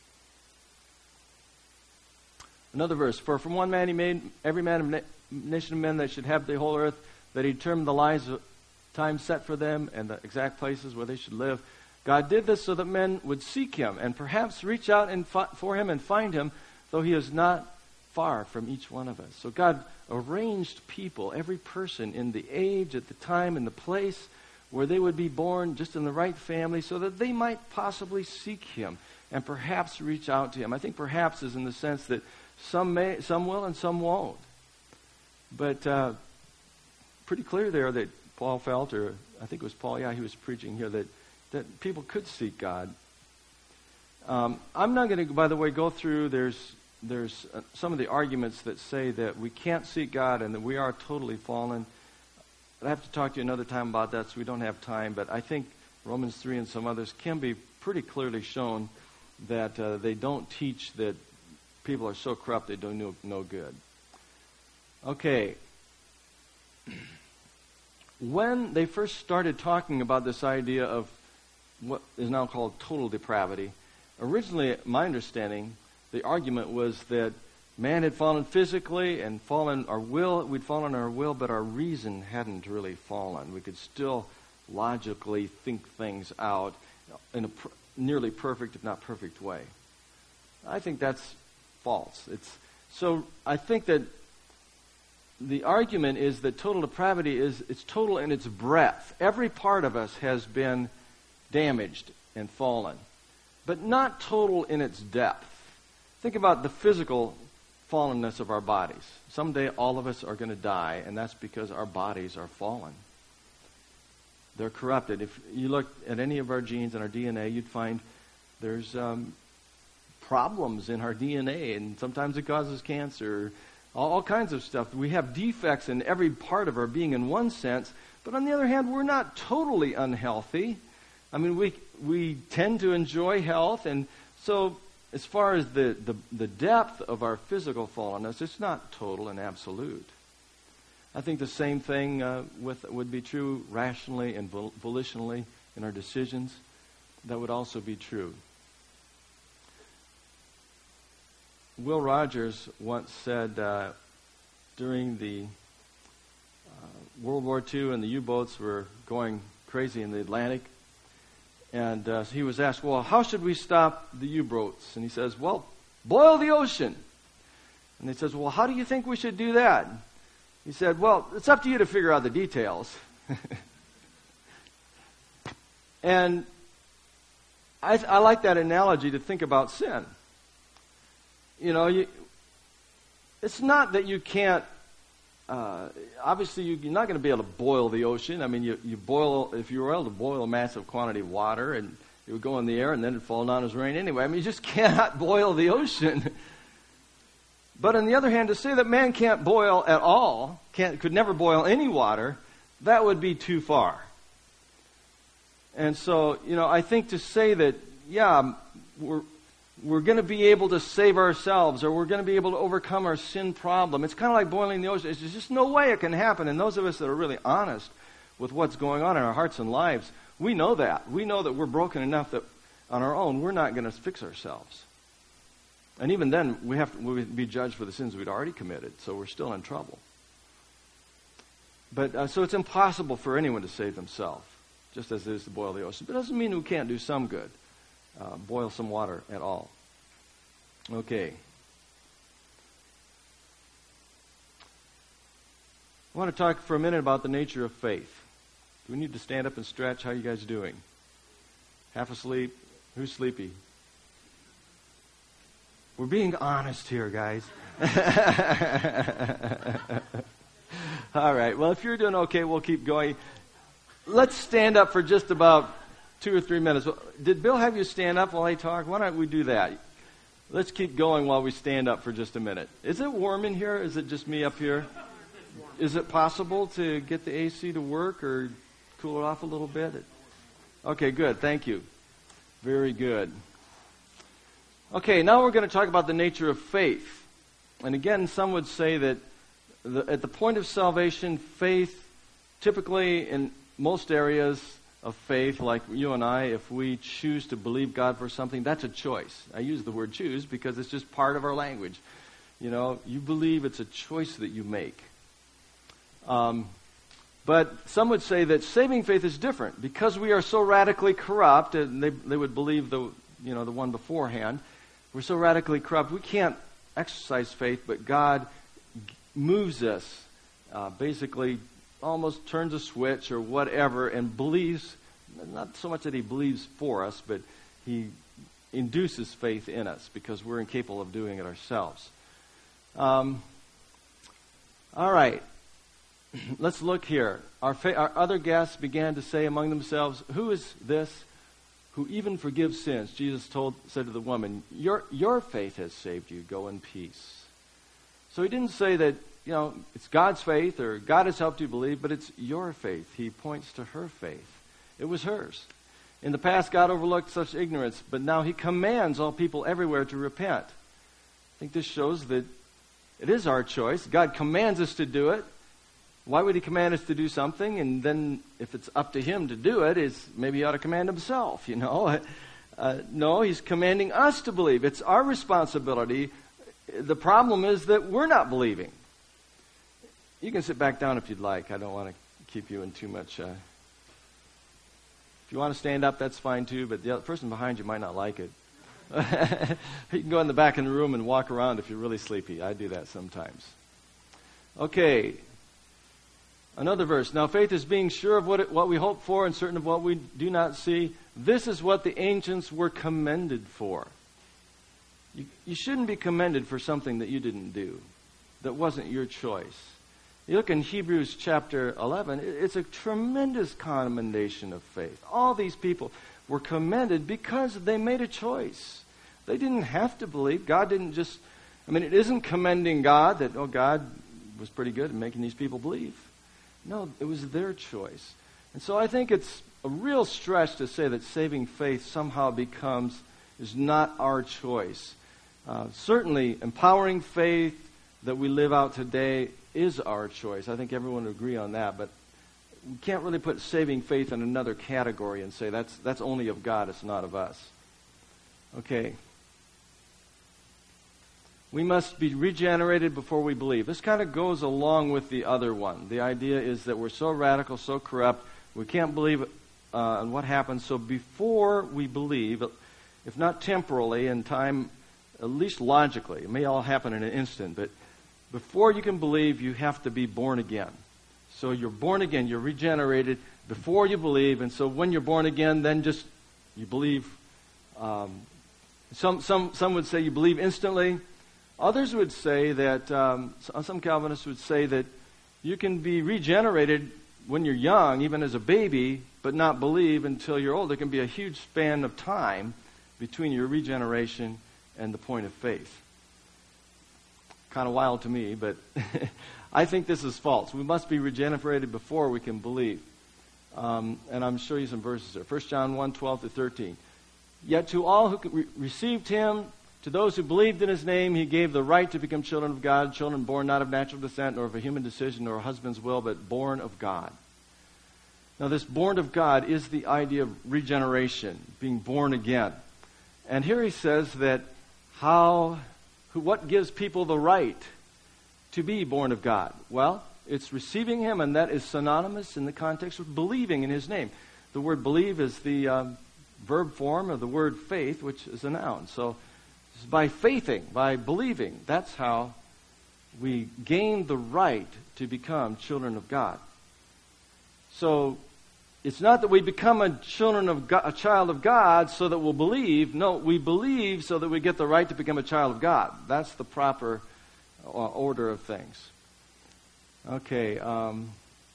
Another verse, for from one man he made every man of na- nation of men that should have the whole earth, that he determined the lines of time set for them and the exact places where they should live. God did this so that men would seek him and perhaps reach out and fi- for him and find him, though he is not far from each one of us. So God arranged people, every person in the age, at the time, in the place where they would be born, just in the right family, so that they might possibly seek him and perhaps reach out to him. I think perhaps is in the sense that some may, some will and some won't. But uh, pretty clear there that Paul felt, or I think it was Paul, yeah, he was preaching here, that, that people could seek God. Um, I'm not going to, by the way, go through, there's There's uh, some of the arguments that say that we can't seek God and that we are totally fallen. I have to talk to you another time about that, so we don't have time. But I think Romans three and some others can be pretty clearly shown that uh, they don't teach that people are so corrupt they do no, no good. Okay. When they first started talking about this idea of what is now called total depravity, originally, my understanding, the argument was that man had fallen physically and fallen our will, we'd fallen our will, but our reason hadn't really fallen. We could still logically think things out in a pr- nearly perfect, if not perfect way. I think that's false. It's so I think that the argument is that total depravity is it's total in its breadth. Every part of us has been damaged and fallen, but not total in its depth. Think about the physical fallenness of our bodies. Someday all of us are going to die, and that's because our bodies are fallen. They're corrupted. If you look at any of our genes and our D N A, you'd find there's um, problems in our D N A, and sometimes it causes cancer, all, all kinds of stuff. We have defects in every part of our being in one sense, but on the other hand, we're not totally unhealthy. I mean, we we tend to enjoy health, and so as far as the, the, the depth of our physical fallenness, it's not total and absolute. I think the same thing uh, with would be true rationally and vol- volitionally in our decisions. That would also be true. Will Rogers once said uh, during the uh, World War Two and the U-boats were going crazy in the Atlantic, and uh, he was asked, well, how should we stop the U-boats? And he says, well, boil the ocean. And he says, well, how do you think we should do that? He said, well, it's up to you to figure out the details. And I, I like that analogy to think about sin. You know, you, it's not that you can't, uh, obviously you, you're not going to be able to boil the ocean. I mean, you, you boil, if you were able to boil a massive quantity of water and it would go in the air and then it'd fall down as rain anyway. I mean, you just cannot boil the ocean. But on the other hand, to say that man can't boil at all, can't, could never boil any water, that would be too far. And so, you know, I think to say that, yeah, we're we're going to be able to save ourselves or we're going to be able to overcome our sin problem, it's kind of like boiling the ocean. There's just no way it can happen. And those of us that are really honest with what's going on in our hearts and lives, we know that. We know that we're broken enough that on our own, we're not going to fix ourselves. And even then, we have to we'll be judged for the sins we'd already committed, so we're still in trouble. but uh, so it's impossible for anyone to save themselves, just as it is to boil the ocean. But it doesn't mean we can't do some good. Uh, boil some water at all. Okay. I want to talk for a minute about the nature of faith. Do we need to stand up and stretch? How are you guys doing? Half asleep? Who's sleepy? We're being honest here, guys. All right. Well, if you're doing okay, we'll keep going. Let's stand up for just about two or three minutes. Did Bill have you stand up while I talk? Why don't we do that? Let's keep going while we stand up for just a minute. Is it warm in here? Is it just me up here? Is it possible to get the A C to work or cool it off a little bit? Okay, good. Thank you. Very good. Okay, now we're going to talk about the nature of faith. And again, some would say that the, at the point of salvation, faith, typically in most areas of faith, like you and I, if we choose to believe God for something, that's a choice. I use the word choose because it's just part of our language. You know, you believe it's a choice that you make. Um, but some would say that saving faith is different because we are so radically corrupt, and they they would believe the you know the one beforehand. We're so radically corrupt, we can't exercise faith, but God g- moves us, uh, basically almost turns a switch or whatever, and believes, not so much that He believes for us, but He induces faith in us because we're incapable of doing it ourselves. Um, all right. Let's look here. Our, fa- our other guests began to say among themselves, "Who is this who even forgives sins?" Jesus told, said to the woman, your, your faith has saved you. Go in peace. So He didn't say that, you know, it's God's faith or God has helped you believe, but it's your faith. He points to her faith. It was hers. In the past, God overlooked such ignorance, but now He commands all people everywhere to repent. I think this shows that it is our choice. God commands us to do it. Why would He command us to do something? And then if it's up to Him to do it, is maybe He ought to command Himself, you know. Uh, no, He's commanding us to believe. It's our responsibility. The problem is that we're not believing. You can sit back down if you'd like. I don't want to keep you in too much. Uh... If you want to stand up, that's fine too, but the other person behind you might not like it. You can go in the back of the room and walk around if you're really sleepy. I do that sometimes. Okay. Another verse. Now faith is being sure of what it, what we hope for and certain of what we do not see. This is what the ancients were commended for. You, you shouldn't be commended for something that you didn't do, that wasn't your choice. You look in Hebrews chapter eleven, it's a tremendous commendation of faith. All these people were commended because they made a choice. They didn't have to believe. God didn't just, I mean, it isn't commending God that, oh, God was pretty good at making these people believe. No, it was their choice. And so I think it's a real stretch to say that saving faith somehow becomes, is not our choice. Uh, certainly, empowering faith that we live out today is our choice. I think everyone would agree on that. But we can't really put saving faith in another category and say that's that's only of God, it's not of us. Okay. We must be regenerated before we believe. This kind of goes along with the other one. The idea is that we're so radical, so corrupt, we can't believe uh, in what happens. So before we believe, if not temporally, in time, at least logically, it may all happen in an instant, but before you can believe, you have to be born again. So you're born again, you're regenerated before you believe, and so when you're born again, then just you believe. Um, some some some would say you believe instantly. Others would say that, um, some Calvinists would say that you can be regenerated when you're young, even as a baby, but not believe until you're old. There can be a huge span of time between your regeneration and the point of faith. Kind of wild to me, but I think this is false. We must be regenerated before we can believe. Um, and I'm show you some verses there. First John one, twelve to thirteen. Yet to all who re- received Him, to those who believed in His name, He gave the right to become children of God, children born not of natural descent, nor of a human decision, nor a husband's will, but born of God. Now this born of God is the idea of regeneration, being born again. And here he says that how, who, what gives people the right to be born of God? Well, it's receiving him, and that is synonymous in the context with believing in his name. The word believe is the um, verb form of the word faith, which is a noun. So it's by faithing, by believing, that's how we gain the right to become children of God. So it's not that we become a children of God, a child of God so that we'll believe. No, we believe so that we get the right to become a child of God. That's the proper uh, order of things. Okay, um,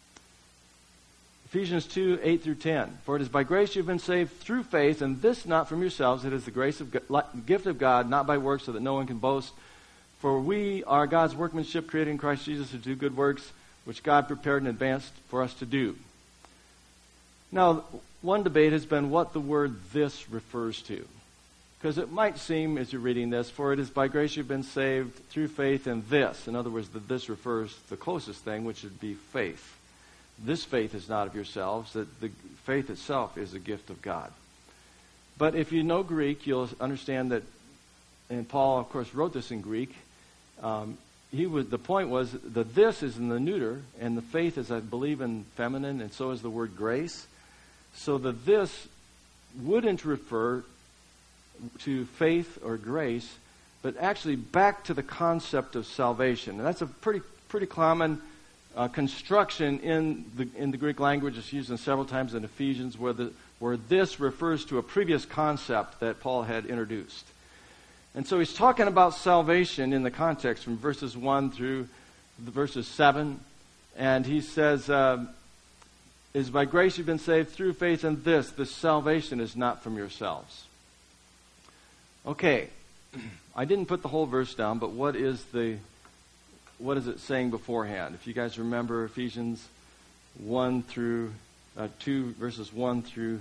Ephesians two, eight through ten. For it is by grace you've been saved through faith, and this not from yourselves. It is the grace of God, gift of God, not by works, so that no one can boast. For we are God's workmanship, created in Christ Jesus to do good works, which God prepared in advance for us to do. Now, one debate has been what the word "this" refers to. Because it might seem, as you're reading this, for it is by grace you've been saved through faith in this. In other words, that this refers to the closest thing, which would be faith. This faith is not of yourselves, that the faith itself is a gift of God. But if you know Greek, you'll understand that, and Paul, of course, wrote this in Greek. Um, he was, the point was that this is in the neuter, and the faith is, I believe, in feminine, and so is the word grace. So the this wouldn't refer to faith or grace, but actually back to the concept of salvation. And that's a pretty pretty common uh, construction in the in the Greek language. It's used in several times in Ephesians, where the where this refers to a previous concept that Paul had introduced. And so he's talking about salvation in the context from verses one through the verses seven, and he says, uh, "Is by grace you've been saved through faith in this. This salvation is not from yourselves." Okay, I didn't put the whole verse down, but what is the what is it saying beforehand? If you guys remember Ephesians one through uh, two, verses one through,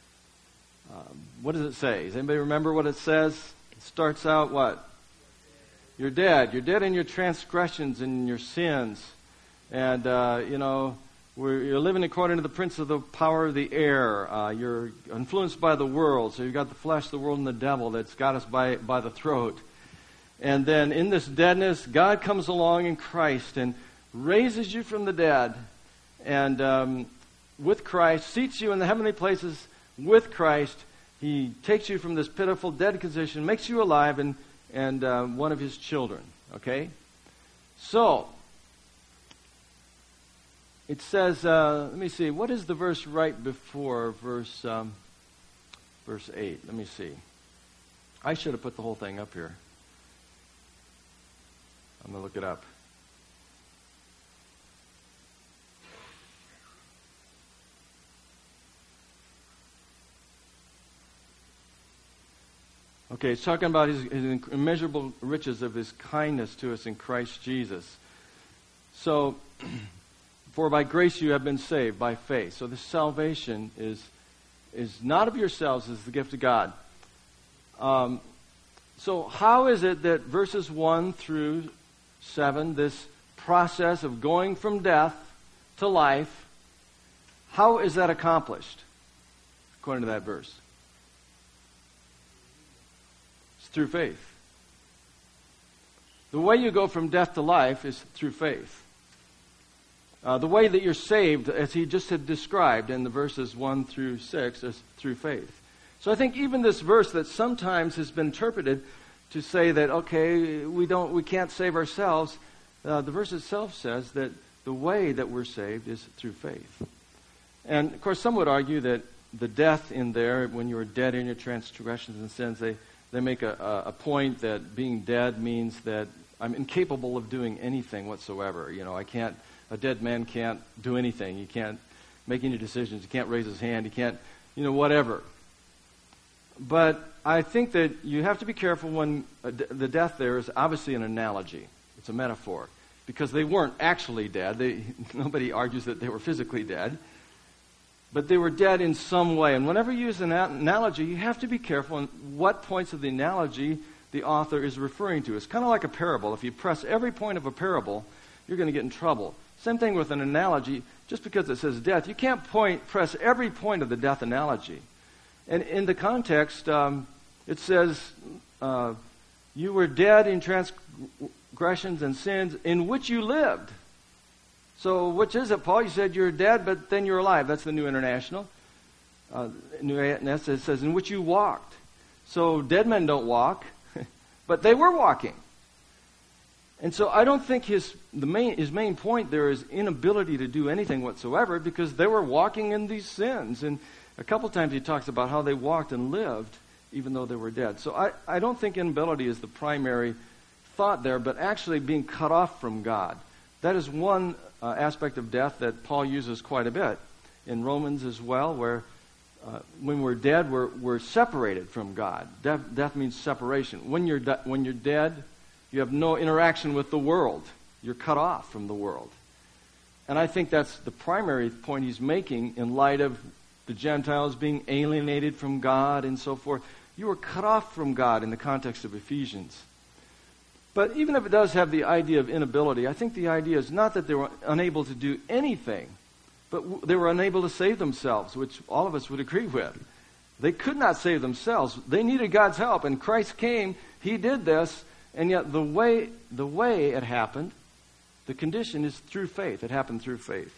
um, what does it say? Does anybody remember what it says? It starts out what? You're dead. You're dead in your transgressions and your sins, and uh, you know. We're, you're living according to the prince of the power of the air. Uh, you're influenced by the world. So you've got the flesh, the world, and the devil that's got us by, by the throat. And then in this deadness, God comes along in Christ and raises you from the dead. And um, with Christ, seats you in the heavenly places with Christ. He takes you from this pitiful dead condition, makes you alive and, and uh, one of his children. Okay? So, it says, uh, let me see, what is the verse right before verse um, verse eight? Let me see. I should have put the whole thing up here. I'm going to look it up. Okay, it's talking about his, his immeasurable riches of his kindness to us in Christ Jesus. So, for by grace you have been saved by faith. So the salvation is is not of yourselves, it's the gift of God. Um, so how is it that verses one through seven, this process of going from death to life, how is that accomplished according to that verse? It's through faith. The way you go from death to life is through faith. Uh, the way that you're saved, as he just had described in the verses one through six, is through faith. So I think even this verse that sometimes has been interpreted to say that, okay, we don't, we can't save ourselves, uh, the verse itself says that the way that we're saved is through faith. And, of course, some would argue that the death in there, when you are dead in your transgressions and sins, they, they make a, a point that being dead means that I'm incapable of doing anything whatsoever. You know, I can't... A dead man can't do anything. He can't make any decisions. He can't raise his hand. He can't, you know, whatever. But I think that you have to be careful when uh, d- the death there is obviously an analogy. It's a metaphor. Because they weren't actually dead. They, nobody argues that they were physically dead. But they were dead in some way. And whenever you use an a- analogy, you have to be careful on what points of the analogy the author is referring to. It's kind of like a parable. If you press every point of a parable, you're going to get in trouble. Same thing with an analogy. Just because it says death, you can't point, press every point of the death analogy. And in the context, um, it says, uh, you were dead in transgressions and sins in which you lived. So which is it, Paul? You said you're dead, but then you're alive. That's the New International. Uh, New International says, in which you walked. So dead men don't walk, but they were walking. And so I don't think his the main his main point there is inability to do anything whatsoever, because they were walking in these sins. And a couple times he talks about how they walked and lived even though they were dead. So I, I don't think inability is the primary thought there, but actually being cut off from God. That is one uh, aspect of death that Paul uses quite a bit in Romans as well, where uh, when we're dead, we're we're separated from God. Death, death means separation. When you're de- when you're dead, you have no interaction with the world. You're cut off from the world. And I think that's the primary point he's making in light of the Gentiles being alienated from God and so forth. You were cut off from God in the context of Ephesians. But even if it does have the idea of inability, I think the idea is not that they were unable to do anything, but w- they were unable to save themselves, which all of us would agree with. They could not save themselves. They needed God's help, and Christ came. He did this. And yet the way the way it happened, the condition is through faith. It happened through faith.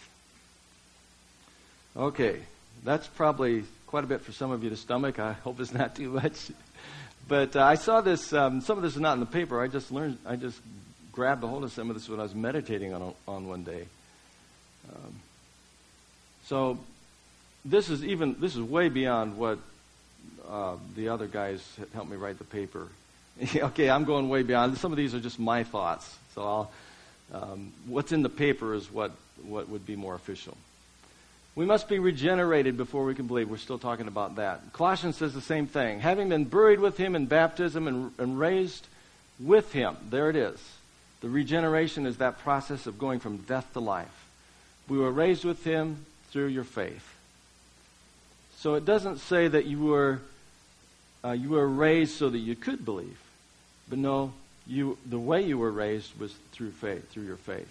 Okay, that's probably quite a bit for some of you to stomach. I hope it's not too much. But uh, I saw this, um, some of this is not in the paper. I just learned, I just grabbed a hold of some of this when I was meditating on on one day. Um, so this is even, this is way beyond what uh, the other guys helped me write the paper. Okay, I'm going way beyond. Some of these are just my thoughts. So I'll, um, what's in the paper is what, what would be more official. We must be regenerated before we can believe. We're still talking about that. Colossians says the same thing. Having been buried with him in baptism and, and raised with him. There it is. The regeneration is that process of going from death to life. We were raised with him through your faith. So it doesn't say that you were uh, you were raised so that you could believe. But no, you the way you were raised was through faith, through your faith.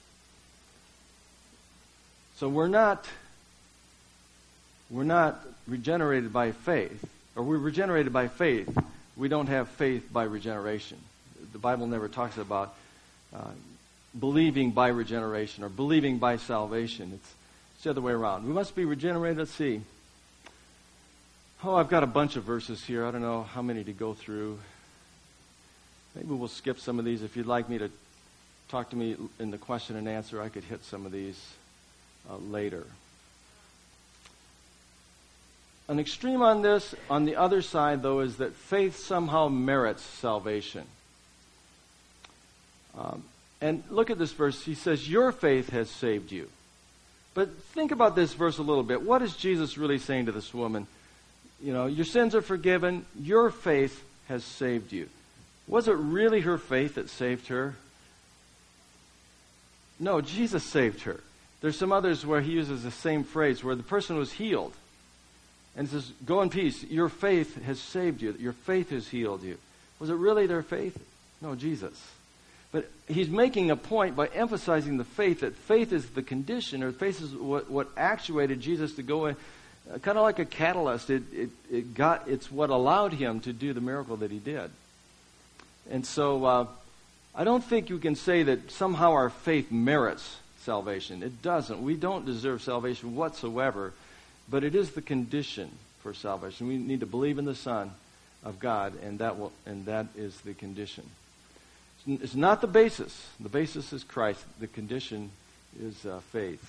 So we're not we're not regenerated by faith, or we're regenerated by faith. We don't have faith by regeneration. The Bible never talks about uh, believing by regeneration or believing by salvation. It's, it's the other way around. We must be regenerated. Let's see. Oh, I've got a bunch of verses here. I don't know how many to go through. Maybe we'll skip some of these. If you'd like me to talk to me in the question and answer, I could hit some of these uh, later. An extreme on this, on the other side, though, is that faith somehow merits salvation. Um, and look at this verse. He says, your faith has saved you. But think about this verse a little bit. What is Jesus really saying to this woman? You know, your sins are forgiven. Your faith has saved you. Was it really her faith that saved her? No, Jesus saved her. There's some others where he uses the same phrase, where the person was healed. And says, go in peace. Your faith has saved you. Your faith has healed you. Was it really their faith? No, Jesus. But he's making a point by emphasizing the faith, that faith is the condition, or faith is what, what actuated Jesus to go in. Uh, kind of like a catalyst. It, it, it got, it's what allowed him to do the miracle that he did. And so uh, I don't think you can say that somehow our faith merits salvation. It doesn't. We don't deserve salvation whatsoever, but it is the condition for salvation. We need to believe in the Son of God, and that will, and that is the condition. It's not the basis. The basis is Christ. The condition is uh, faith.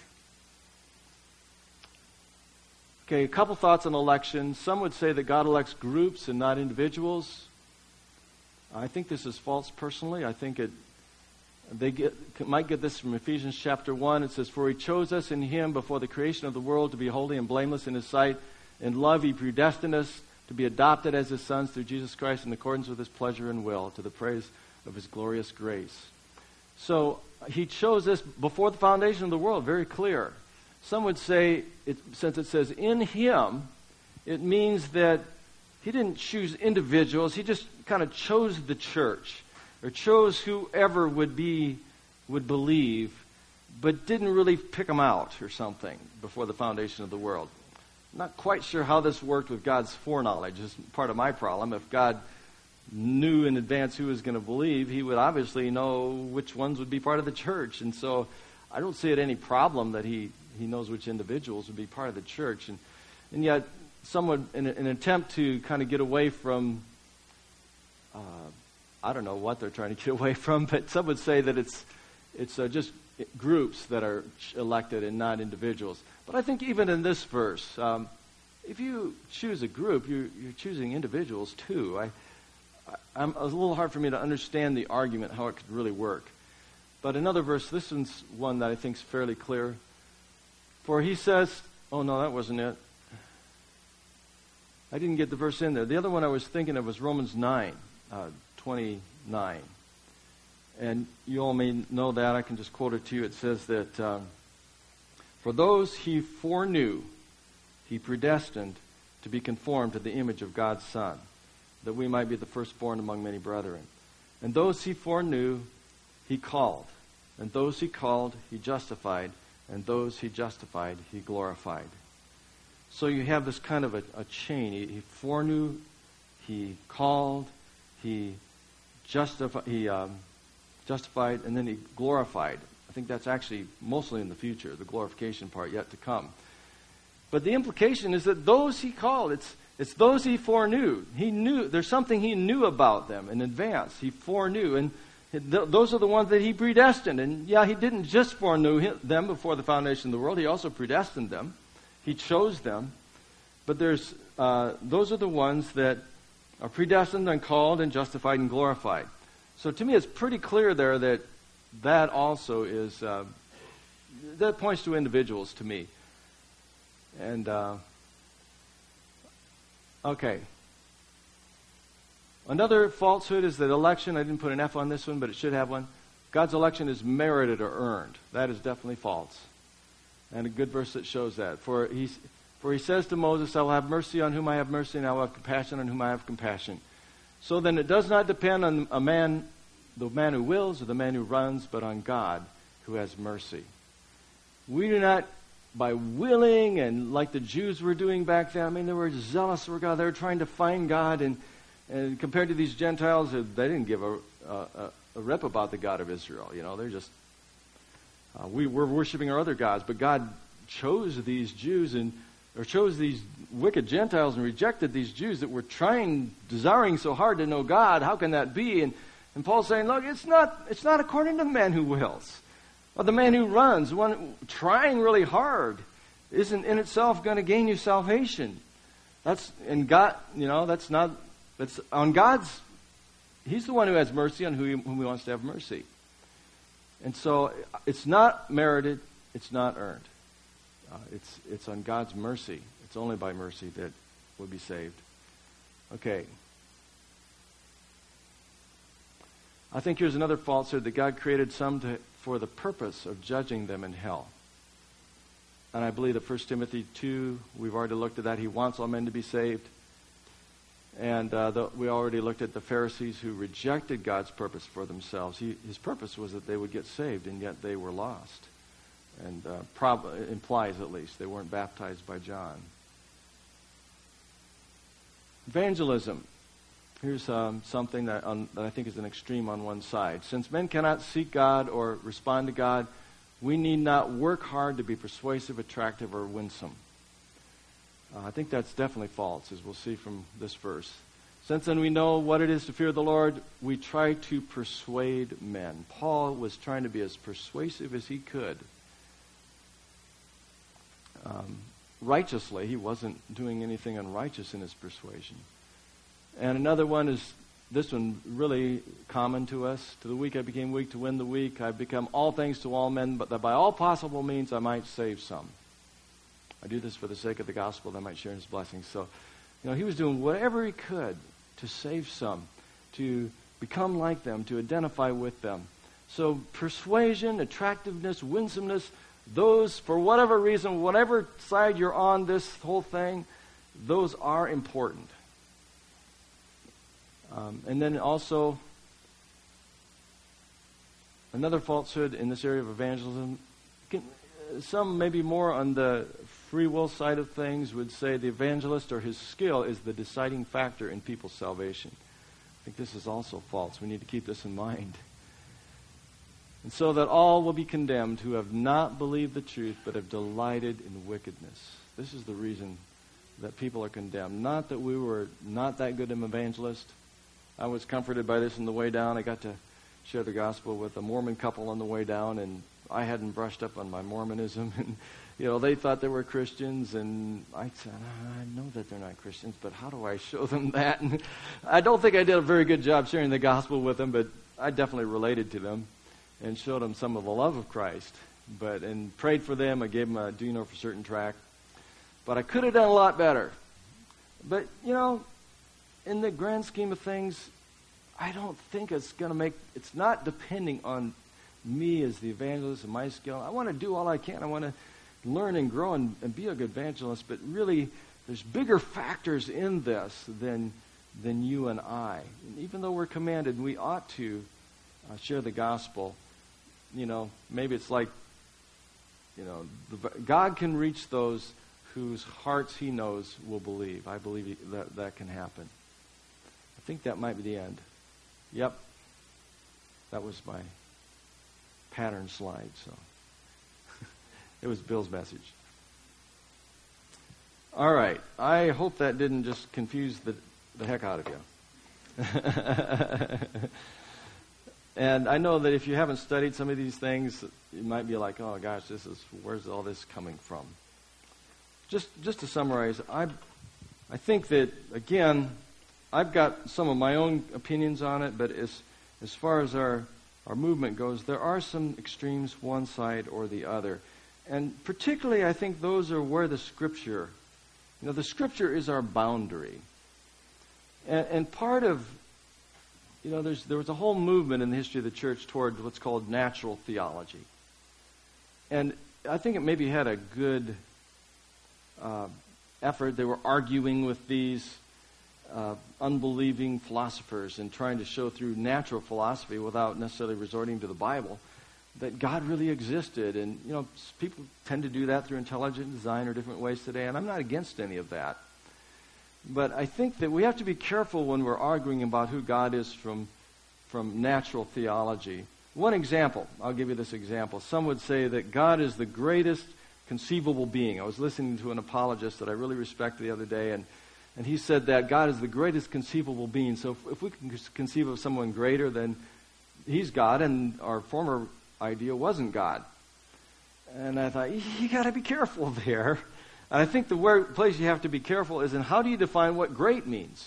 Okay, a couple thoughts on election. Some would say that God elects groups and not individuals. I think this is false personally. I think it they get, might get this from Ephesians chapter one. It says, for he chose us in him before the creation of the world to be holy and blameless in his sight. In love he predestined us to be adopted as his sons through Jesus Christ in accordance with his pleasure and will, to the praise of his glorious grace. So he chose us before the foundation of the world, very clear. Some would say, it, since it says in him, it means that he didn't choose individuals. He just kind of chose the church, or chose whoever would be, would believe, but didn't really pick them out or something before the foundation of the world. I'm not quite sure how this worked with God's foreknowledge. It's part of my problem. If God knew in advance who was going to believe, he would obviously know which ones would be part of the church. And so I don't see it any problem that he, he knows which individuals would be part of the church. And, and yet, someone, in, a, in an attempt to kind of get away from, uh, I don't know what they're trying to get away from, but some would say that it's, it's uh, just groups that are elected and not individuals. But I think even in this verse, um, if you choose a group, you're, you're choosing individuals too. I, I, I'm, it's a little hard for me to understand the argument, how it could really work. But another verse, this one's one that I think is fairly clear. For he says, oh no, that wasn't it. I didn't get the verse in there. The other one I was thinking of was Romans nine, uh, twenty-nine. And you all may know that. I can just quote it to you. It says that, um, for those he foreknew, he predestined to be conformed to the image of God's Son, that we might be the firstborn among many brethren. And those he foreknew, he called. And those he called, he justified. And those he justified, he glorified. So you have this kind of a, a chain. He, he foreknew, he called, he, justifi- he um, justified, and then he glorified. I think that's actually mostly in the future, the glorification part yet to come. But the implication is that those he called, it's it's those he foreknew. He knew, there's something he knew about them in advance. He foreknew, and th- those are the ones that he predestined. And yeah, he didn't just foreknew him, them before the foundation of the world. He also predestined them. He chose them. But there's uh, those are the ones that are predestined and called and justified and glorified. So to me, it's pretty clear there that that also is, uh, that points to individuals to me. And, uh, okay. Another falsehood is that election, I didn't put an F on this one, but it should have one. God's election is merited or earned. That is definitely false. And a good verse that shows that. For he, for he says to Moses, I will have mercy on whom I have mercy, and I will have compassion on whom I have compassion. So then it does not depend on a man, the man who wills or the man who runs, but on God who has mercy. We do not, by willing, and like the Jews were doing back then, I mean, they were zealous for God. They were trying to find God, and, and compared to these Gentiles, they didn't give a, a, a rip about the God of Israel. You know, they're just, uh, we were worshiping our other gods, but God chose these Jews and or chose these wicked Gentiles and rejected these Jews that were trying, desiring so hard to know God. How can that be? And, and Paul's saying, look, it's not, it's not according to the man who wills. Or the man who runs, one trying really hard, isn't in itself going to gain you salvation. That's, and God, you know, that's not, that's on God's, he's the one who has mercy on whom he, whom he wants to have mercy. And so it's not merited, it's not earned. Uh, it's it's on God's mercy. It's only by mercy that we'll be saved. Okay. I think here's another falsehood, that God created some to, for the purpose of judging them in hell. And I believe that First Timothy two, we've already looked at that. He wants all men to be saved. And uh, the, we already looked at the Pharisees who rejected God's purpose for themselves. He, his purpose was that they would get saved, and yet they were lost. And uh, prob- implies, at least, they weren't baptized by John. Evangelism. Here's um, something that, on, that I think is an extreme on one side. Since men cannot seek God or respond to God, we need not work hard to be persuasive, attractive, or winsome. Uh, I think that's definitely false, as we'll see from this verse. Since then we know what it is to fear the Lord, we try to persuade men. Paul was trying to be as persuasive as he could. Um, righteously, he wasn't doing anything unrighteous in his persuasion. And another one is, this one really common to us. To the weak I became weak to win the weak. I've become all things to all men, but that by all possible means I might save some. I do this for the sake of the gospel, that I might share in his blessings. So, you know, he was doing whatever he could to save some, to become like them, to identify with them. So persuasion, attractiveness, winsomeness, those, for whatever reason, whatever side you're on this whole thing, those are important. Um, and then also, another falsehood in this area of evangelism, can, some maybe more on the free will side of things would say the evangelist or his skill is the deciding factor in people's salvation. I think this is also false. We need to keep this in mind. and so that all will be condemned who have not believed the truth but have delighted in wickedness. This is the reason that people are condemned. Not that we were not that good of evangelists. I was comforted by this on the way down. I got to share the gospel with a Mormon couple on the way down, and I hadn't brushed up on my Mormonism. And, you know, they thought they were Christians, and I said, I know that they're not Christians, but how do I show them that? And I don't think I did a very good job sharing the gospel with them, but I definitely related to them and showed them some of the love of Christ, but and prayed for them. I gave them a Do You Know for Certain tract. But I could have done a lot better. But, you know, in the grand scheme of things, I don't think it's going to make, it's not depending on me as the evangelist and my skill. I want to do all I can. I want to learn and grow and, and be a good evangelist. But really, there's bigger factors in this than, than you and I. And even though we're commanded, we ought to uh, share the gospel. You know, maybe it's like, you know, the, God can reach those whose hearts he knows will believe. I believe he, that that can happen. I think that might be the end. Yep. That was my pattern slide. So it was Bill's message. All right. I hope that didn't just confuse the, the heck out of you. And I know that if you haven't studied some of these things, you might be like, oh gosh, this is where's all this coming from? Just just to summarize, I I think that, again, I've got some of my own opinions on it, but as as far as our, our movement goes, there are some extremes, one side or the other. And particularly, I think those are where the Scripture, you know, the Scripture is our boundary. And, and part of, you know, there's there was a whole movement in the history of the church toward what's called natural theology. And I think it maybe had a good uh, effort. They were arguing with these uh, unbelieving philosophers and trying to show through natural philosophy without necessarily resorting to the Bible that God really existed. And, you know, people tend to do that through intelligent design or different ways today, and I'm not against any of that. But I think that we have to be careful when we're arguing about who God is from, from natural theology. One example, I'll give you this example. Some would say that God is the greatest conceivable being. I was listening to an apologist that I really respect the other day, and, and he said that God is the greatest conceivable being. So if, if we can conceive of someone greater, then he's God, and our former idea wasn't God. And I thought, you got to be careful there. And I think the word, place you have to be careful is in how do you define what great means?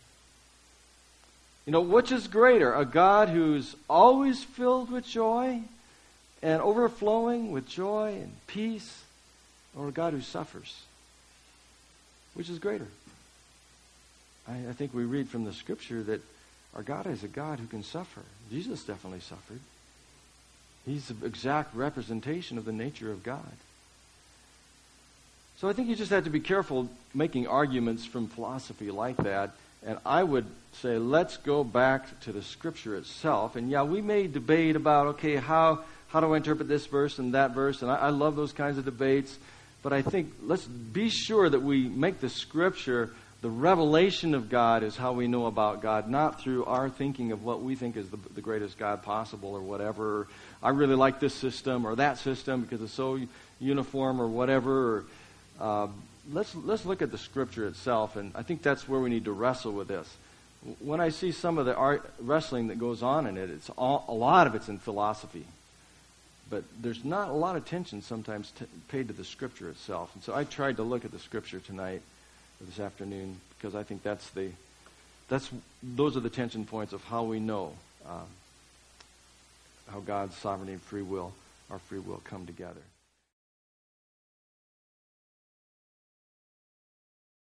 You know, which is greater? A God who's always filled with joy and overflowing with joy and peace, or a God who suffers? Which is greater? I, I think we read from the Scripture that our God is a God who can suffer. Jesus definitely suffered. He's the exact representation of the nature of God. So I think you just have to be careful making arguments from philosophy like that. And I would say, let's go back to the Scripture itself. And yeah, we may debate about, okay, how, how do I interpret this verse and that verse? And I, I love those kinds of debates. But I think let's be sure that we make the Scripture, the revelation of God is how we know about God, not through our thinking of what we think is the, the greatest God possible or whatever. I really like this system or that system because it's so uniform or whatever. Or, Uh, let's let's look at the Scripture itself, and I think that's where we need to wrestle with this. When I see some of the art wrestling that goes on in it, it's all, a lot of it's in philosophy, but there's not a lot of attention sometimes t- paid to the Scripture itself. And so I tried to look at the Scripture tonight, or this afternoon, because I think that's the that's those are the tension points of how we know uh, how God's sovereignty and free will, our free will, come together.